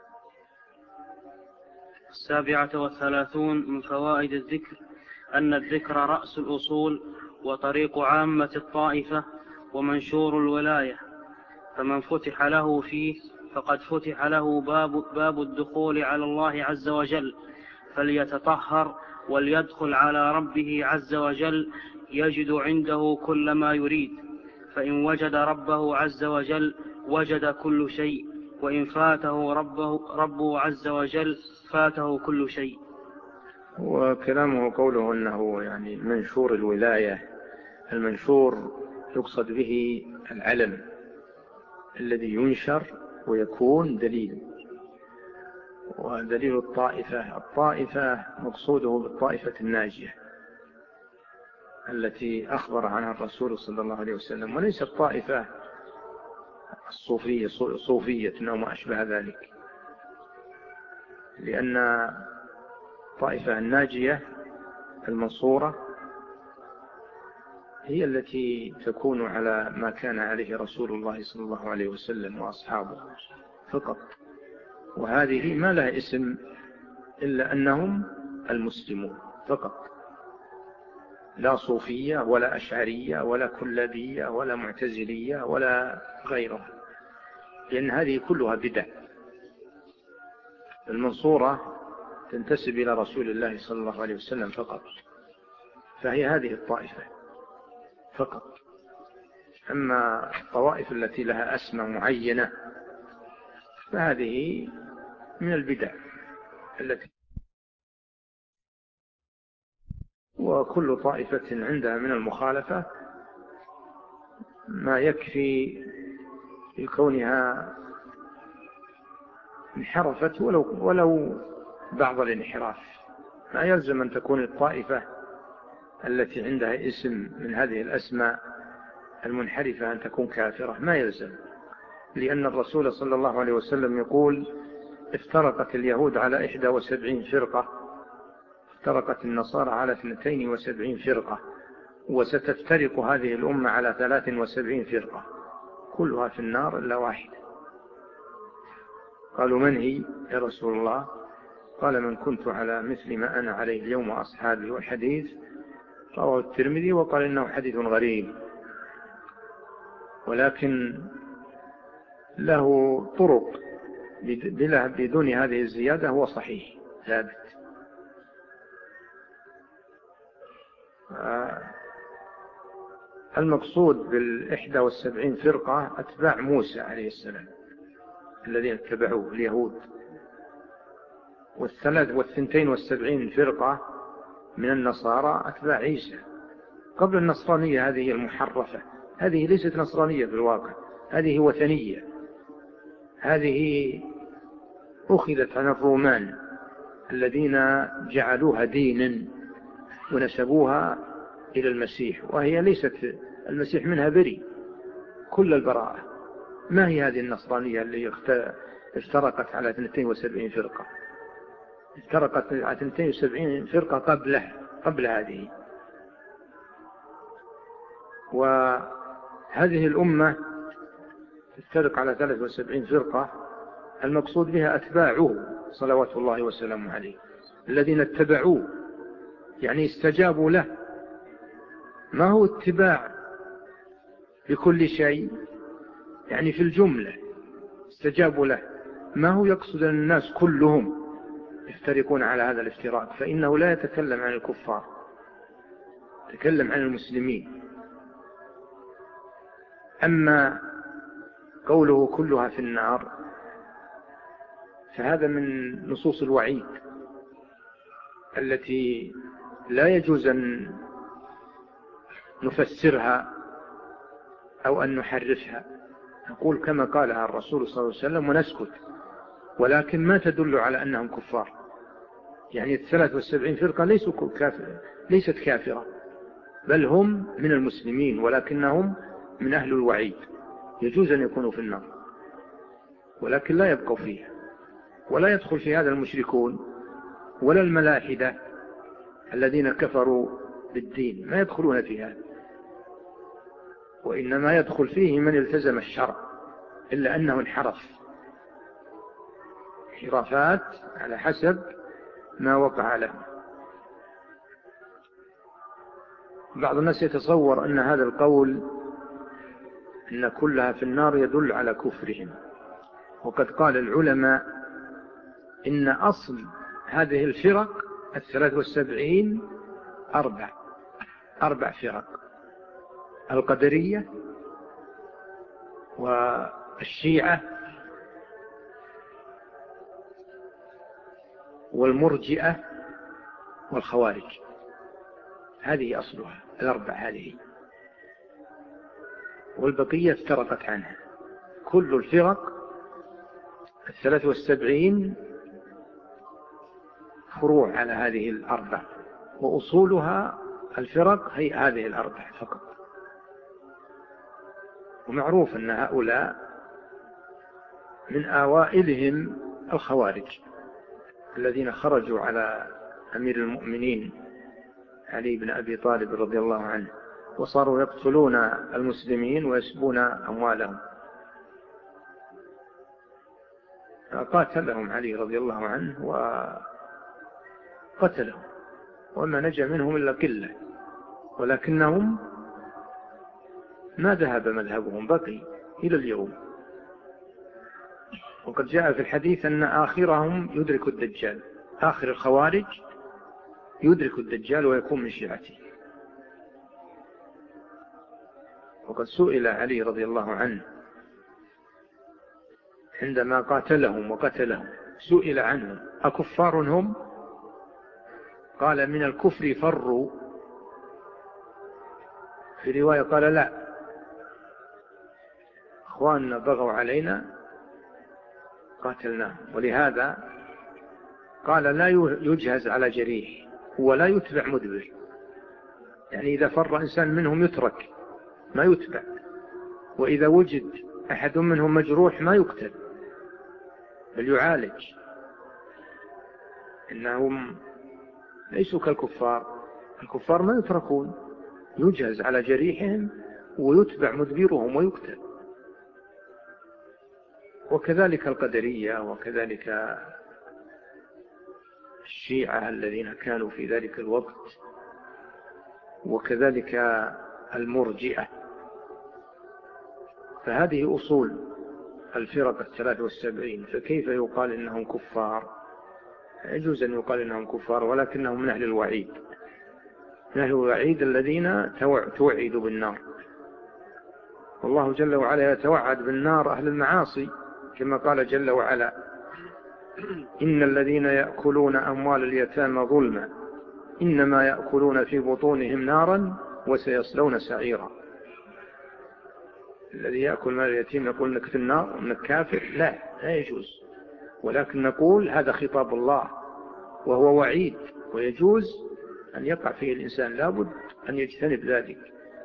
37 من فوائد الذكر أن الذكر رأس الأصول وطريق عامة الطائفة ومنشور الولاية، فمن فتح له فيه فقد فتح له باب الدخول على الله عز وجل، فليتطهر وليدخل على ربه عز وجل يجد عنده كل ما يريد، فإن وجد ربه عز وجل وجد كل شيء، وإن فاته ربه عز وجل فاته كل شيء. وكلامه قوله أنه يعني منشور الولاية، المنشور يقصد به العلم الذي ينشر ويكون دليل، ودليل الطائفة مقصوده بالطائفة الناجية التي أخبر عنها الرسول صلى الله عليه وسلم، وليس الطائفة صوفية أو ما أشبه ذلك، لأن الطائفة الناجية المنصورة هي التي تكون على ما كان عليه رسول الله صلى الله عليه وسلم وأصحابه فقط، وهذه ما لها اسم إلا أنهم المسلمون فقط، لا صوفية ولا أشعرية ولا كلابية ولا معتزلية ولا غيرها، لأن هذه كلها بدع. المنصورة تنتسب إلى رسول الله صلى الله عليه وسلم فقط، فهي هذه الطائفة فقط. أما الطوائف التي لها أسماء معينة فهذه من البدع التي، وكل طائفة عندها من المخالفة ما يكفي لكونها انحرفت ولو بعض الانحراف، ما يلزم أن تكون الطائفة التي عندها اسم من هذه الأسماء المنحرفة أن تكون كافرة، ما يلزم، لأن الرسول صلى الله عليه وسلم يقول افترقت اليهود على 71 فرقة، افترقت النصارى على 72 فرقة، وستفترق هذه الأمة على 73 فرقة كلها في النار إلا واحدة. قالوا من هي يا رسول الله؟ قال من كنت على مثل ما أنا عليه اليوم وأصحابي، والحديث رواه الترمذي وقال إنه حديث غريب، ولكن له طرق بدون هذه الزيادة هو صحيح ثابت. المقصود بال71 فرقة أتباع موسى عليه السلام الذين اتبعوه اليهود، وال72 فرقة من النصارى أتباع عيسى قبل النصرانية هذه المحرفة، هذه ليست نصرانية في الواقع، هذه وثنية، هذه أخذت عن الرومان الذين جعلوها دينا ونسبوها إلى المسيح، وهي ليست، المسيح منها بريء كل البراءة. ما هي هذه النصرانية اللي افترقت على 72 فرقة؟ افترقت على 72 فرقة قبل هذه، وهذه الأمة تفترق على 73 فرقة، المقصود بها أتباعه صلوات الله وسلامه عليه، الذين اتبعوه يعني استجابوا له. ما هو اتباع بكل شيء، يعني في الجملة استجابوا له، ما هو يقصد أن الناس كلهم يفترقون على هذا الافتراق، فإنه لا يتكلم عن الكفار، يتكلم عن المسلمين. أما قوله كلها في النار فهذا من نصوص الوعيد التي لا يجوز أن نفسرها أو أن نحرفها، نقول كما قالها الرسول صلى الله عليه وسلم ونسكت، ولكن ما تدل على أنهم كفار. يعني 73 فرقة ليست كافرة، بل هم من المسلمين ولكنهم من أهل الوعيد، يجوز أن يكونوا في النار ولكن لا يبقوا فيها. ولا يدخل في هذا المشركون ولا الملاحدة الذين كفروا بالدين، ما يدخلون في هذا، وإنما يدخل فيه من التزم الشرع، إلا أنه انحرف انحرافات على حسب ما وقع له. بعض الناس يتصور أن هذا القول أن كلها في النار يدل على كفرهم، وقد قال العلماء إن أصل هذه الفرق 73 أربع فرق: القدرية والشيعة والمرجئة والخوارج، هذه أصلها الأربع هذه، والبقية افترقت عنها. كل الفرق 73 فروع على هذه الأربع، وأصولها الفرق هي هذه الأربع فقط. ومعروف أن هؤلاء من أوائلهم الخوارج الذين خرجوا على أمير المؤمنين علي بن أبي طالب رضي الله عنه، وصاروا يقتلون المسلمين ويسبون أموالهم، قاتلهم علي رضي الله عنه وقتلهم، وما نجا منهم إلا قلة، ولكنهم ما ذهب مذهبهم، بقي إلى اليوم. وقد جاء في الحديث أن آخرهم يدرك الدجال، آخر الخوارج يدرك الدجال ويكون من شيعته. وقد سئل علي رضي الله عنه عندما قاتلهم وقتلهم، سئل عنهم أكفار هم؟ قال من الكفر فروا، في رواية قال لا، أخواننا بغوا علينا قاتلناهم. ولهذا قال لا يجهز على جريح ولا يتبع مدبر، يعني إذا فر إنسان منهم يترك ما يتبع، وإذا وجد أحد منهم مجروح ما يقتل بل يعالج. إنهم ليسوا كالكفار، الكفار ما يتركون، يجهز على جريحهم ويتبع مدبرهم ويقتل. وكذلك القدرية، وكذلك الشيعة الذين كانوا في ذلك الوقت، وكذلك المرجئة. فهذه أصول الفرق 73، فكيف يقال إنهم كفار؟ يجوز أن يقال إنهم كفار، ولكنهم من أهل الوعيد، من أهل الوعيد الذين توعدوا بالنار. والله جل وعلا يتوعد بالنار أهل المعاصي، كما قال جل وعلا: إن الذين يأكلون أموال اليتامى ظلما إنما يأكلون في بطونهم نارا وسيصلون سعيرا. الذي يأكل مال اليتيم يقول إنك في النار وإنك كافر، لا يجوز، ولكن نقول هذا خطاب الله وهو وعيد، ويجوز أن يقع فيه الإنسان، لابد أن يجتنب ذلك.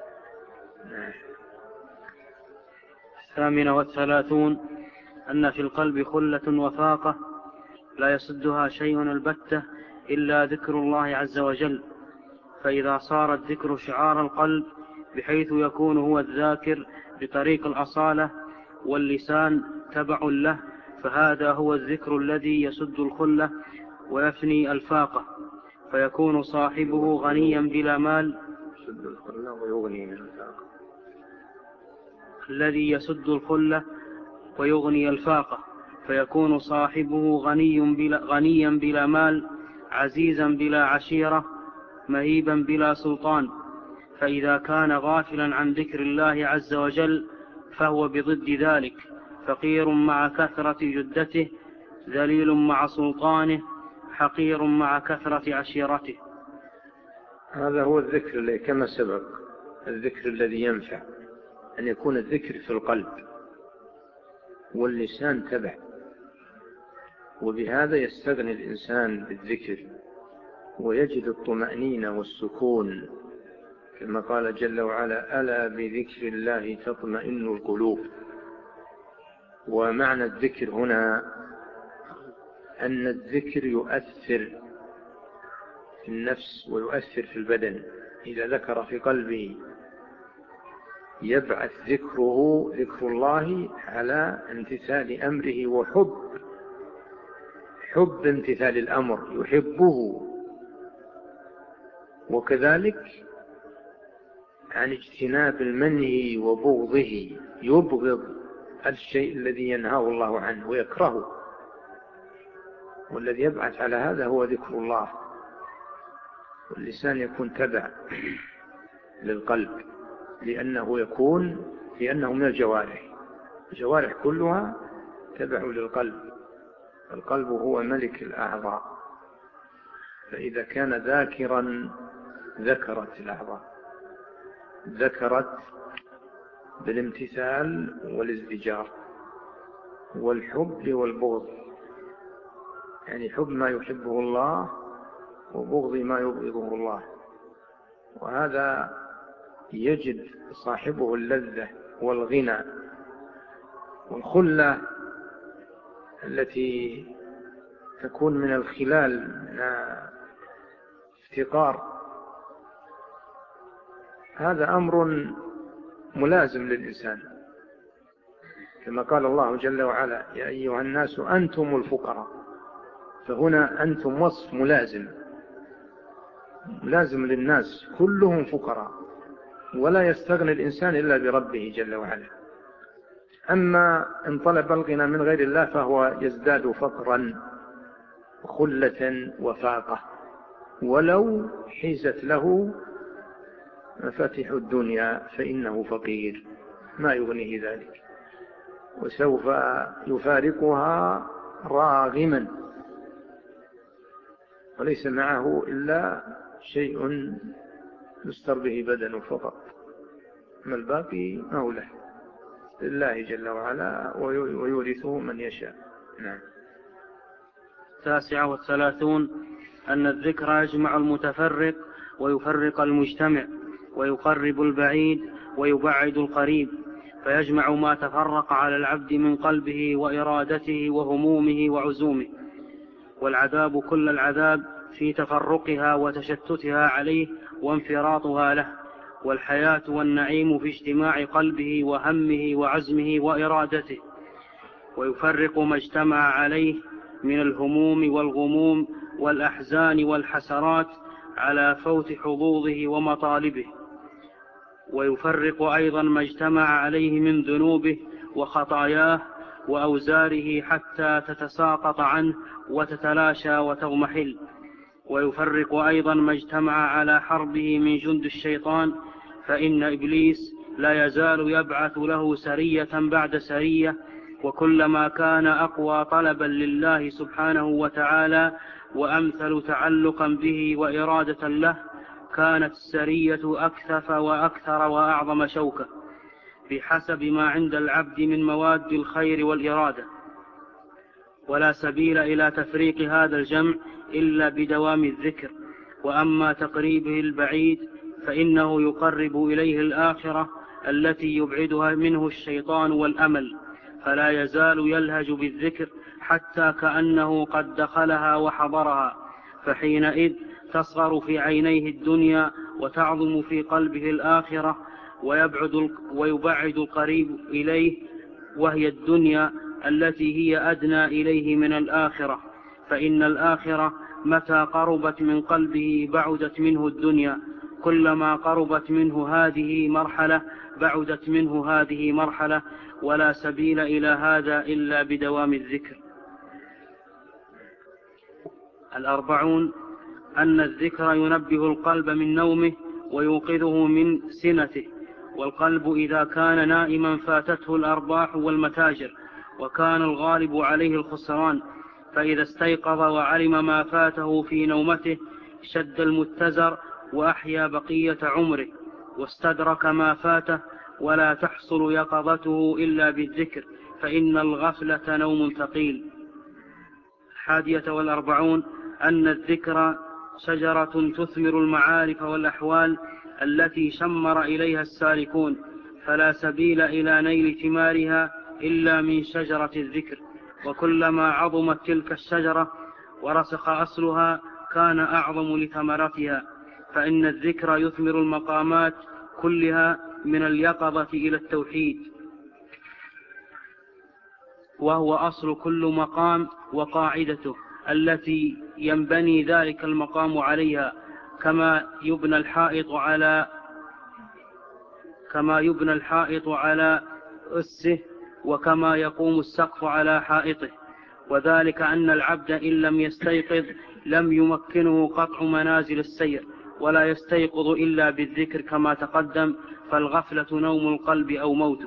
38 أن في القلب خلة وفاقة لا يصدها شيء البتة إلا ذكر الله عز وجل، فإذا صار الذكر شعار القلب بحيث يكون هو الذاكر بطريق الأصالة واللسان تبع له، فهذا هو الذكر الذي يسد الخلة ويفني الفاقة، فيكون صاحبه غنيا بلا مال. الذي يسد الخلة ويغني الفاقة، فيكون صاحبه غنيا بلا مال، عزيزا بلا عشيرة، مهيبا بلا سلطان. فإذا كان غافلا عن ذكر الله عز وجل فهو بضد ذلك، فقير مع كثرة جدته، ذليل مع سلطانه، حقير مع كثرة عشيرته. هذا هو الذكر الذي كما سبق، الذكر الذي ينفع أن يكون الذكر في القلب واللسان تبع، وبهذا يستغني الإنسان بالذكر ويجد الطمأنينة والسكون، كما قال جل وعلا: ألا بذكر الله تطمئن القلوب. ومعنى الذكر هنا أن الذكر يؤثر في النفس ويؤثر في البدن. إذا ذكر في قلبه يبعث ذكره، ذكر الله، على امتثال أمره حب امتثال الأمر، يحبه. وكذلك عن اجتناب المنهي وبغضه، يبغض الشيء الذي ينهاه الله عنه ويكرهه. والذي يبعث على هذا هو ذكر الله. واللسان يكون تبع للقلب، لأنه من الجوارح. الجوارح كلها تبع للقلب. القلب هو ملك الأعضاء، فإذا كان ذاكرا ذكرت الأعضاء، ذكرت بالامتثال والازدجار والحب والبغض، يعني حب ما يحبه الله وبغض ما يبغضه الله. وهذا يجد صاحبه اللذة والغنى والخلة التي تكون من الخلال، من افتقار. هذا أمر ملازم للإنسان، كما قال الله جل وعلا: يا أيها الناس أنتم الفقراء. فهنا أنتم وصف ملازم للناس، كلهم فقراء، ولا يستغني الإنسان إلا بربه جل وعلا. أما إن طلب الغنى من غير الله فهو يزداد فقرا وخلة وفاقة، ولو حيزت له مفاتيح الدنيا فإنه فقير، ما يغنيه ذلك، وسوف يفارقها راغما، وليس معه إلا شيء يستر به بدنه فقط، ما الباقي مولى لله جل وعلا، ويورثه من يشاء. نعم. 39 أن الذكر يجمع المتفرق ويفرق المجتمع، ويقرب البعيد ويبعد القريب، فيجمع ما تفرق على العبد من قلبه وإرادته وهمومه وعزومه. والعذاب كل العذاب في تفرقها وتشتتها عليه وانفراطها له، والحياة والنعيم في اجتماع قلبه وهمه وعزمه وإرادته. ويفرق ما اجتمع عليه من الهموم والغموم والأحزان والحسرات على فوت حظوظه ومطالبه. ويفرق أيضا ما اجتمع عليه من ذنوبه وخطاياه وأوزاره حتى تتساقط عنه وتتلاشى وتضمحل. ويفرق أيضا ما اجتمع على حربه من جند الشيطان، فإن إبليس لا يزال يبعث له سرية بعد سرية، وكلما كان أقوى طلبا لله سبحانه وتعالى وأمثل تعلقا به وإرادة له كانت السرية أكثف وأكثر وأعظم شوكة، بحسب ما عند العبد من مواد الخير والإرادة. ولا سبيل إلى تفريق هذا الجمع إلا بدوام الذكر. وأما تقريبه البعيد فإنه يقرب إليه الآخرة التي يبعدها منه الشيطان والأمل، فلا يزال يلهج بالذكر حتى كأنه قد دخلها وحضرها، فحينئذ تصغر في عينيه الدنيا وتعظم في قلبه الآخرة، ويبعد القريب إليه، وهي الدنيا التي هي أدنى إليه من الآخرة، فإن الآخرة متى قربت من قلبه بعدت منه الدنيا، كلما قربت منه هذه مرحلة بعدت منه هذه مرحلة، ولا سبيل إلى هذا إلا بدوام الذكر. 40 أن الذكر ينبه القلب من نومه ويوقظه من سنته، والقلب إذا كان نائما فاتته الأرباح والمتاجر وكان الغالب عليه الخسران، فإذا استيقظ وعلم ما فاته في نومته شد المتزر وأحيا بقية عمره واستدرك ما فاته، ولا تحصل يقظته إلا بالذكر، فإن الغفلة نوم ثقيل. 41 أن الذكر شجرة تثمر المعارف والأحوال التي شمر إليها السالكون، فلا سبيل إلى نيل ثمارها إلا من شجرة الذكر، وكلما عظمت تلك الشجرة ورسخ أصلها كان أعظم لثمرتها، فإن الذكر يثمر المقامات كلها من اليقظة إلى التوحيد، وهو أصل كل مقام وقاعدته التي ينبني ذلك المقام عليها، كما يبنى الحائط على أسه، وكما يقوم السقف على حائطه. وذلك أن العبد إن لم يستيقظ لم يمكنه قطع منازل السير، ولا يستيقظ إلا بالذكر كما تقدم، فالغفلة نوم القلب أو موته.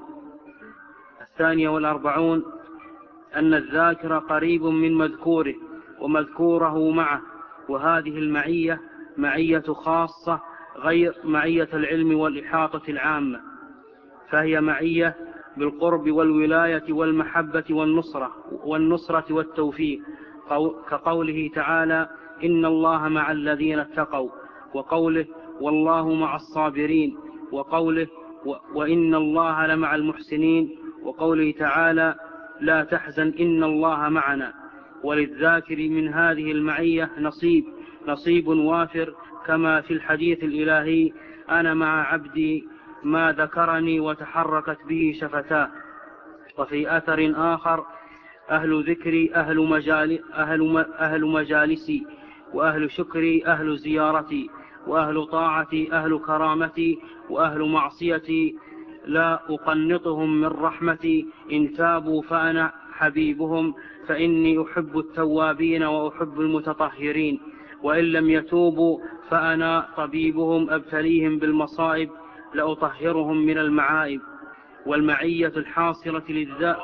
42 أن الذاكر قريب من مذكوره ومذكوره معه، وهذه المعية معية خاصة غير معية العلم والإحاطة العامة، فهي معية بالقرب والولاية والمحبة والنصرة والتوفيق، كقوله تعالى إن الله مع الذين اتقوا، وقوله والله مع الصابرين، وقوله وإن الله لمع المحسنين، وقوله تعالى لا تحزن إن الله معنا. وللذاكر من هذه المعية نصيب وافر، كما في الحديث الإلهي أنا مع عبدي ما ذكرني وتحركت به شفتاه. وفي أثر آخر أهل ذكري أهل مجالسي، وأهل شكري أهل زيارتي، وأهل طاعتي أهل كرامتي، وأهل معصيتي لا أقنطهم من رحمتي، إن تابوا فأنا حبيبهم، فإني أحب التوابين وأحب المتطهرين، وإن لم يتوبوا فأنا طبيبهم أبتليهم بالمصائب لأطهرهم من المعائب. والمعية الحاصلة للذات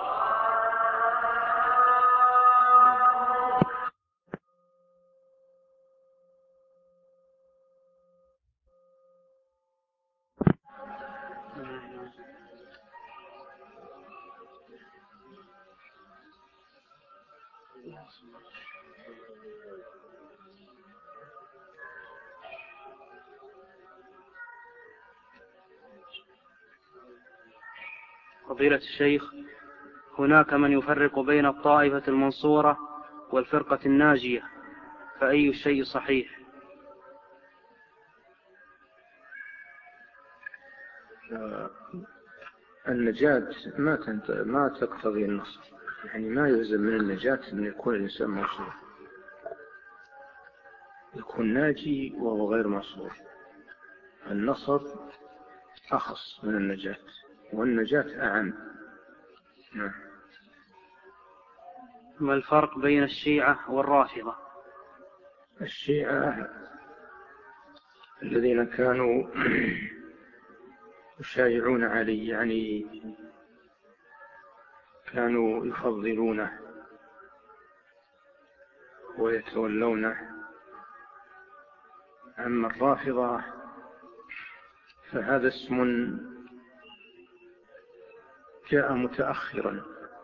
فضيلة الشيخ، هناك من يفرق بين الطائفة المنصورة والفرقة الناجية، فأي الشيء صحيح؟ النجاة ما تقتضي النصر، يعني ما يلزم من النجاة أن يكون الإنسان منصور، يكون ناجي وهو غير منصور. النصر أخص من النجاة، والنجاة أعم. ما الفرق بين الشيعة والرافضة؟ الشيعة الذين كانوا يشايعون علي، يعني كانوا يفضلونه ويتولونه. أما الرافضة فهذا اسم جاء متأخرا،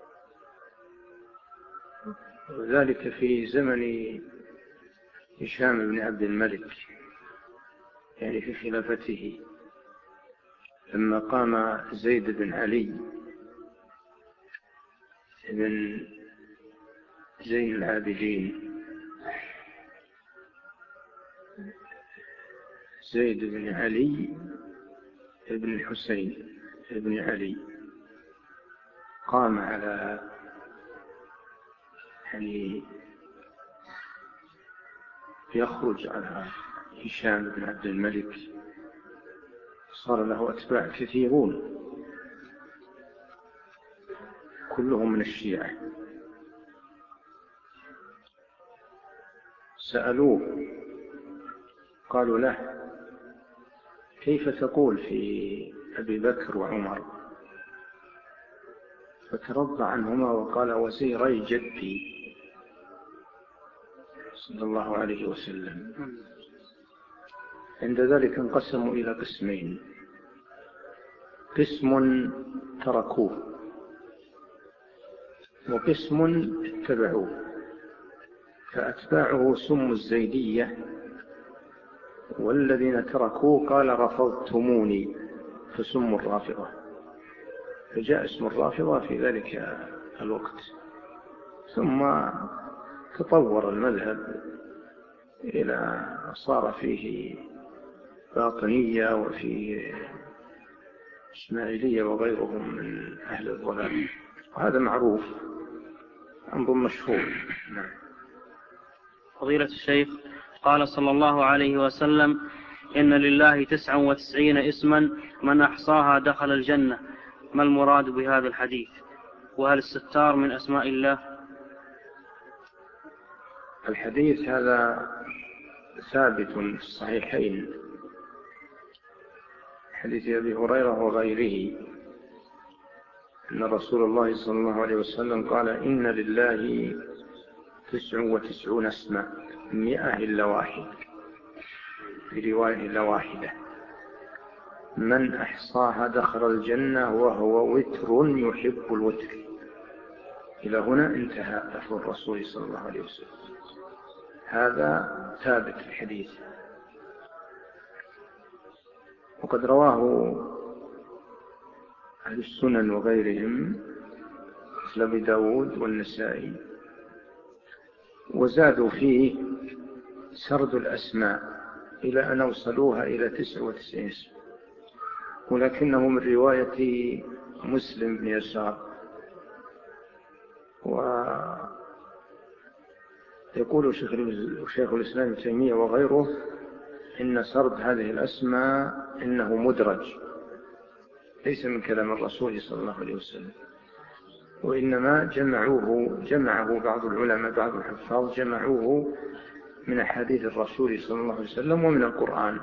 وذلك في زمن هشام بن عبد الملك، يعني في خلافته، لما قام زيد بن علي بن زين العابدين، زيد بن علي ابن الحسين ابن علي قام على يخرج على هشام بن عبد الملك، صار له أتباع كثيرون كلهم من الشيعة. سألوه قالوا له: كيف تقول في أبي بكر وعمر؟ فترضى عنهما وقال: وزيري جدي صلى الله عليه وسلم. عند ذلك انقسموا إلى قسمين: قسم تركوه وقسم اتبعوه، فأتباعه سموا الزيدية، والذين تركوه قال: رفضتموني فسموا الرافضة. فجاء اسم الرافضة في ذلك الوقت. ثم تطور المذهب إلى صار فيه باطنية وفيه إسماعيلية وغيرهم من أهل الضلال، وهذا معروف، أمر مشهور. نعم. فضيلة الشيخ، قال صلى الله عليه وسلم: إن لله 99 اسما من أحصاها دخل الجنة. ما المراد بهذا الحديث؟ وهل الستار من أسماء الله؟ الحديث هذا ثابت في الصحيحين، حديث أبي هريرة وغيره، أن رسول الله صلى الله عليه وسلم قال: إن لله 99 اسما 100 إلا واحد، في رواية إلا واحدة، من أحصاها دخل الجنة وهو وتر يحب الوتر. إلى هنا انتهى لفظ الرسول صلى الله عليه وسلم. هذا ثابت في الحديث، وقد رواه أهل السنن وغيرهم مثل أبي داود والنسائي، وزادوا فيه سرد الأسماء إلى أن أوصلوها إلى 99 اسم، ولكنه من رواية مسلم بن يسار. ويقول شيخ الإسلام ابن تيمية وغيره إن سرد هذه الأسماء إنه مدرج، ليس من كلام الرسول صلى الله عليه وسلم، وإنما جمعه بعض العلماء، بعض الحفاظ جمعوه من أحاديث الرسول صلى الله عليه وسلم ومن القرآن.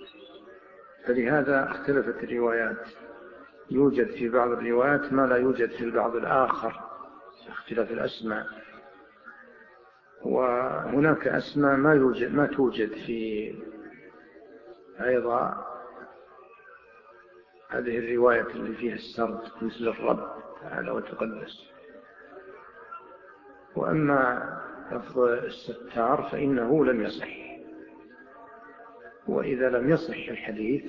فلهذا اختلفت الروايات، يوجد في بعض الروايات ما لا يوجد في البعض الآخر، اختلاف الأسماء. وهناك أسماء ما توجد في أيضا هذه الرواية اللي فيها السرد، مثل الرب تعالى وتقدس. وأما لفظ الستار فإنه لم يصح، وإذا لم يصح الحديث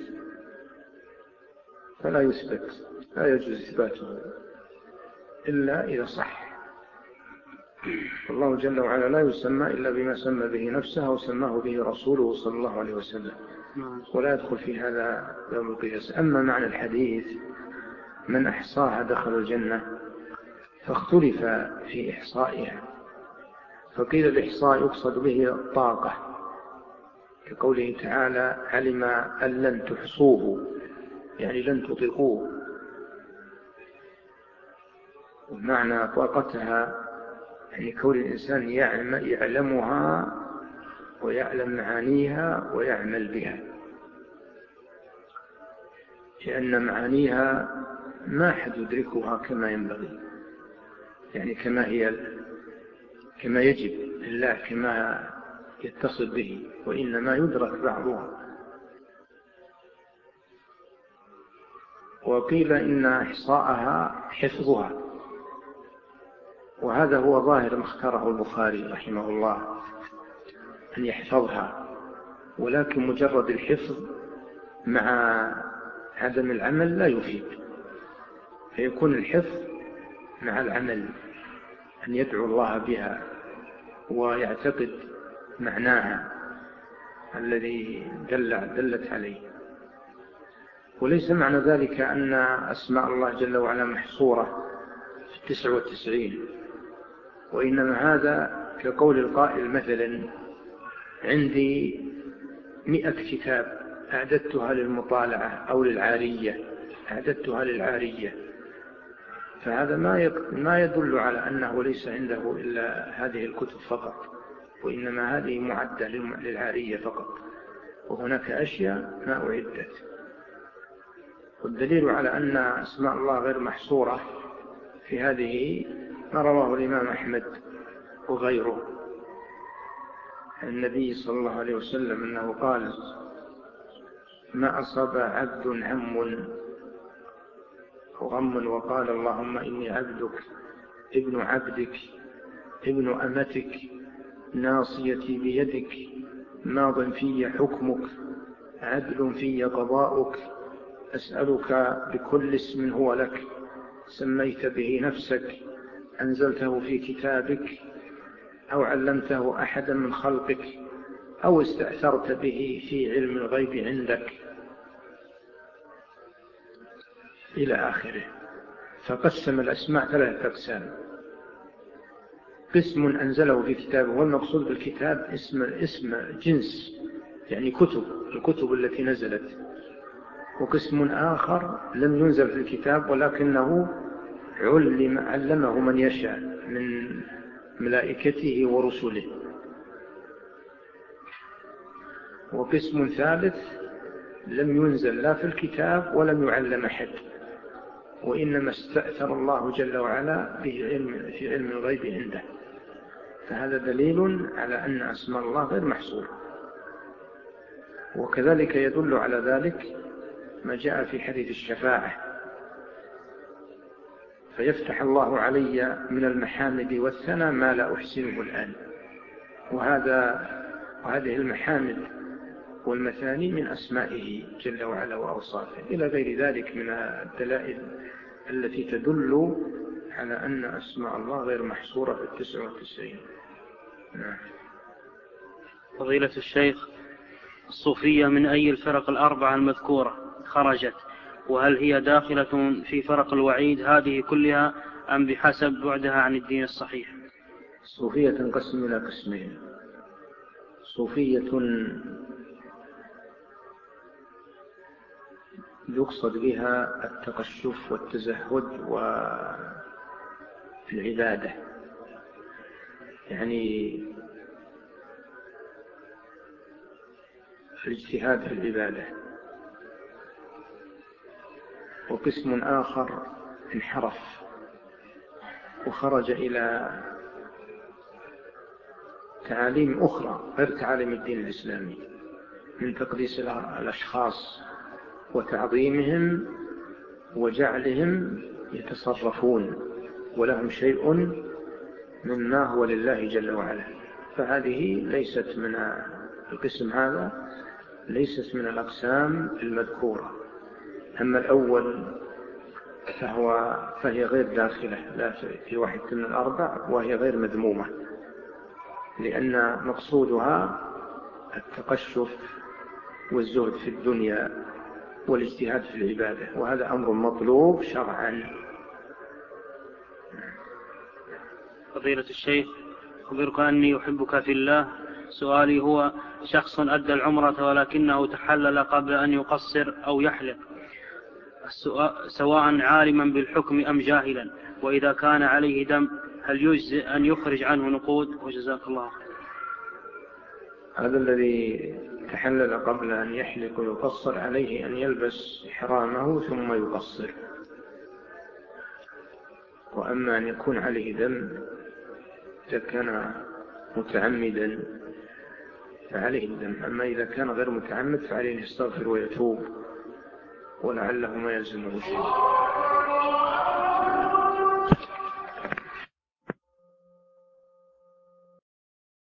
فلا يثبت، لا يجوز إثباته إلا إذا صح. الله جل وعلا لا يسمى إلا بما سمى به نفسه أو سماه به رسوله صلى الله عليه وسلم، ولا يدخل في هذا باب القياس. أما معنى الحديث من أحصاها دخل الجنة، فاختلف في إحصائها، فقيل الإحصاء يقصد به الطاقة، كقوله تعالى: علم أن لن تحصوه، يعني لن تطيقوه. معنى طاقتها يعني كون الإنسان يعلمها ويعلم معانيها ويعمل بها، لأن معانيها ما أحد يدركها كما ينبغي، يعني كما يجب لله، كما يتصل به، وإنما يدرك بعضها. وقيل إن إحصاءها حفظها، وهذا هو ظاهر ما اختاره البخاري رحمه الله، أن يحفظها، ولكن مجرد الحفظ مع عدم العمل لا يفيد، فيكون الحفظ مع العمل، أن يدعو الله بها ويعتقد معناها الذي دلت عليه. وليس معنى ذلك أن أسماء الله جل وعلا محصورة في 99، وإنما هذا كقول القائل مثلا: عندي 100 كتاب أعددتها للمطالعة أو للعارية، أعددتها للعارية، فهذا ما يدل على أنه ليس عنده إلا هذه الكتب فقط، وإنما هذه معدة للعارية فقط، وهناك أشياء ما أعدت. والدليل على أن أسماء الله غير محصورة في هذه ما رواه الإمام أحمد وغيره النبي صلى الله عليه وسلم أنه قال: ما أصاب عبد غم وقال اللهم إني عبدك ابن عبدك ابن أمتك ناصيتي بيدك ماض في حكمك عدل في قضاؤك أسألك بكل اسم هو لك سميت به نفسك أنزلته في كتابك أو علمته أحدا من خلقك أو استأثرت به في علم الغيب عندك إلى آخره. فقسم الأسماء 3 أقسام: قسم أنزله في كتابه، والمقصود بالكتاب اسم جنس، يعني الكتب التي نزلت. وقسم آخر لم ينزل في الكتاب ولكنه علمه من يشاء من ملائكته ورسله. وقسم ثالث لم ينزل لا في الكتاب ولم يعلم أحد، وإنما استأثر الله جل وعلا به في علم الغيب عنده. فهذا دليل على أن أسماء الله غير محصورة. وكذلك يدل على ذلك ما جاء في حديث الشفاعة: فيفتح الله علي من المحامد والثنى ما لا أحسنه الآن. وهذه المحامد والمثاني من أسمائه جل وعلا وأوصافه، إلى غير ذلك من الدلائل التي تدل على أن أسماء الله غير محصورة في 99. نعم. فضيلة الشيخ، الصوفية من أي الفرق ال4 المذكورة خرجت؟ وهل هي داخلة في فرق الوعيد هذه كلها أم بحسب بعدها عن الدين الصحيح؟ الصوفية تنقسم إلى قسمين: صوفية يقصد بها التقشف والتزهد في العبادة، يعني الاجتهاد في العبادة. وقسم آخر انحرف وخرج إلى تعاليم أخرى غير تعاليم الدين الإسلامي، من تقديس الأشخاص وتعظيمهم وجعلهم يتصرفون ولهم شيء مما هو لله جل وعلا. فهذه ليست من القسم هذا، ليست من الأقسام المذكورة. أما الأول فهي غير داخلة لا في واحد من ال4، وهي غير مذمومة، لأن مقصودها التقشف والزهد في الدنيا والاجتهاد في العبادة، وهذا أمر مطلوب شرعا. فضيلة الشيخ، أخبرك أني أحبك في الله. سؤالي هو: شخص أدى العمرة ولكنه تحلل قبل أن يقصر أو يحلق، سواء عالما بالحكم أم جاهلا، وإذا كان عليه دم هل يجزئ أن يخرج عنه نقود؟ وجزاك الله خير. هذا الذي تحلل قبل أن يحلق ويقصر عليه أن يلبس إحرامه ثم يقصر. وأما أن يكون عليه دم إذا كان متعمدا فعليه الدم، أما إذا كان غير متعمد فعليه يستغفر ويتوب ولعله ما يلزمه شيء.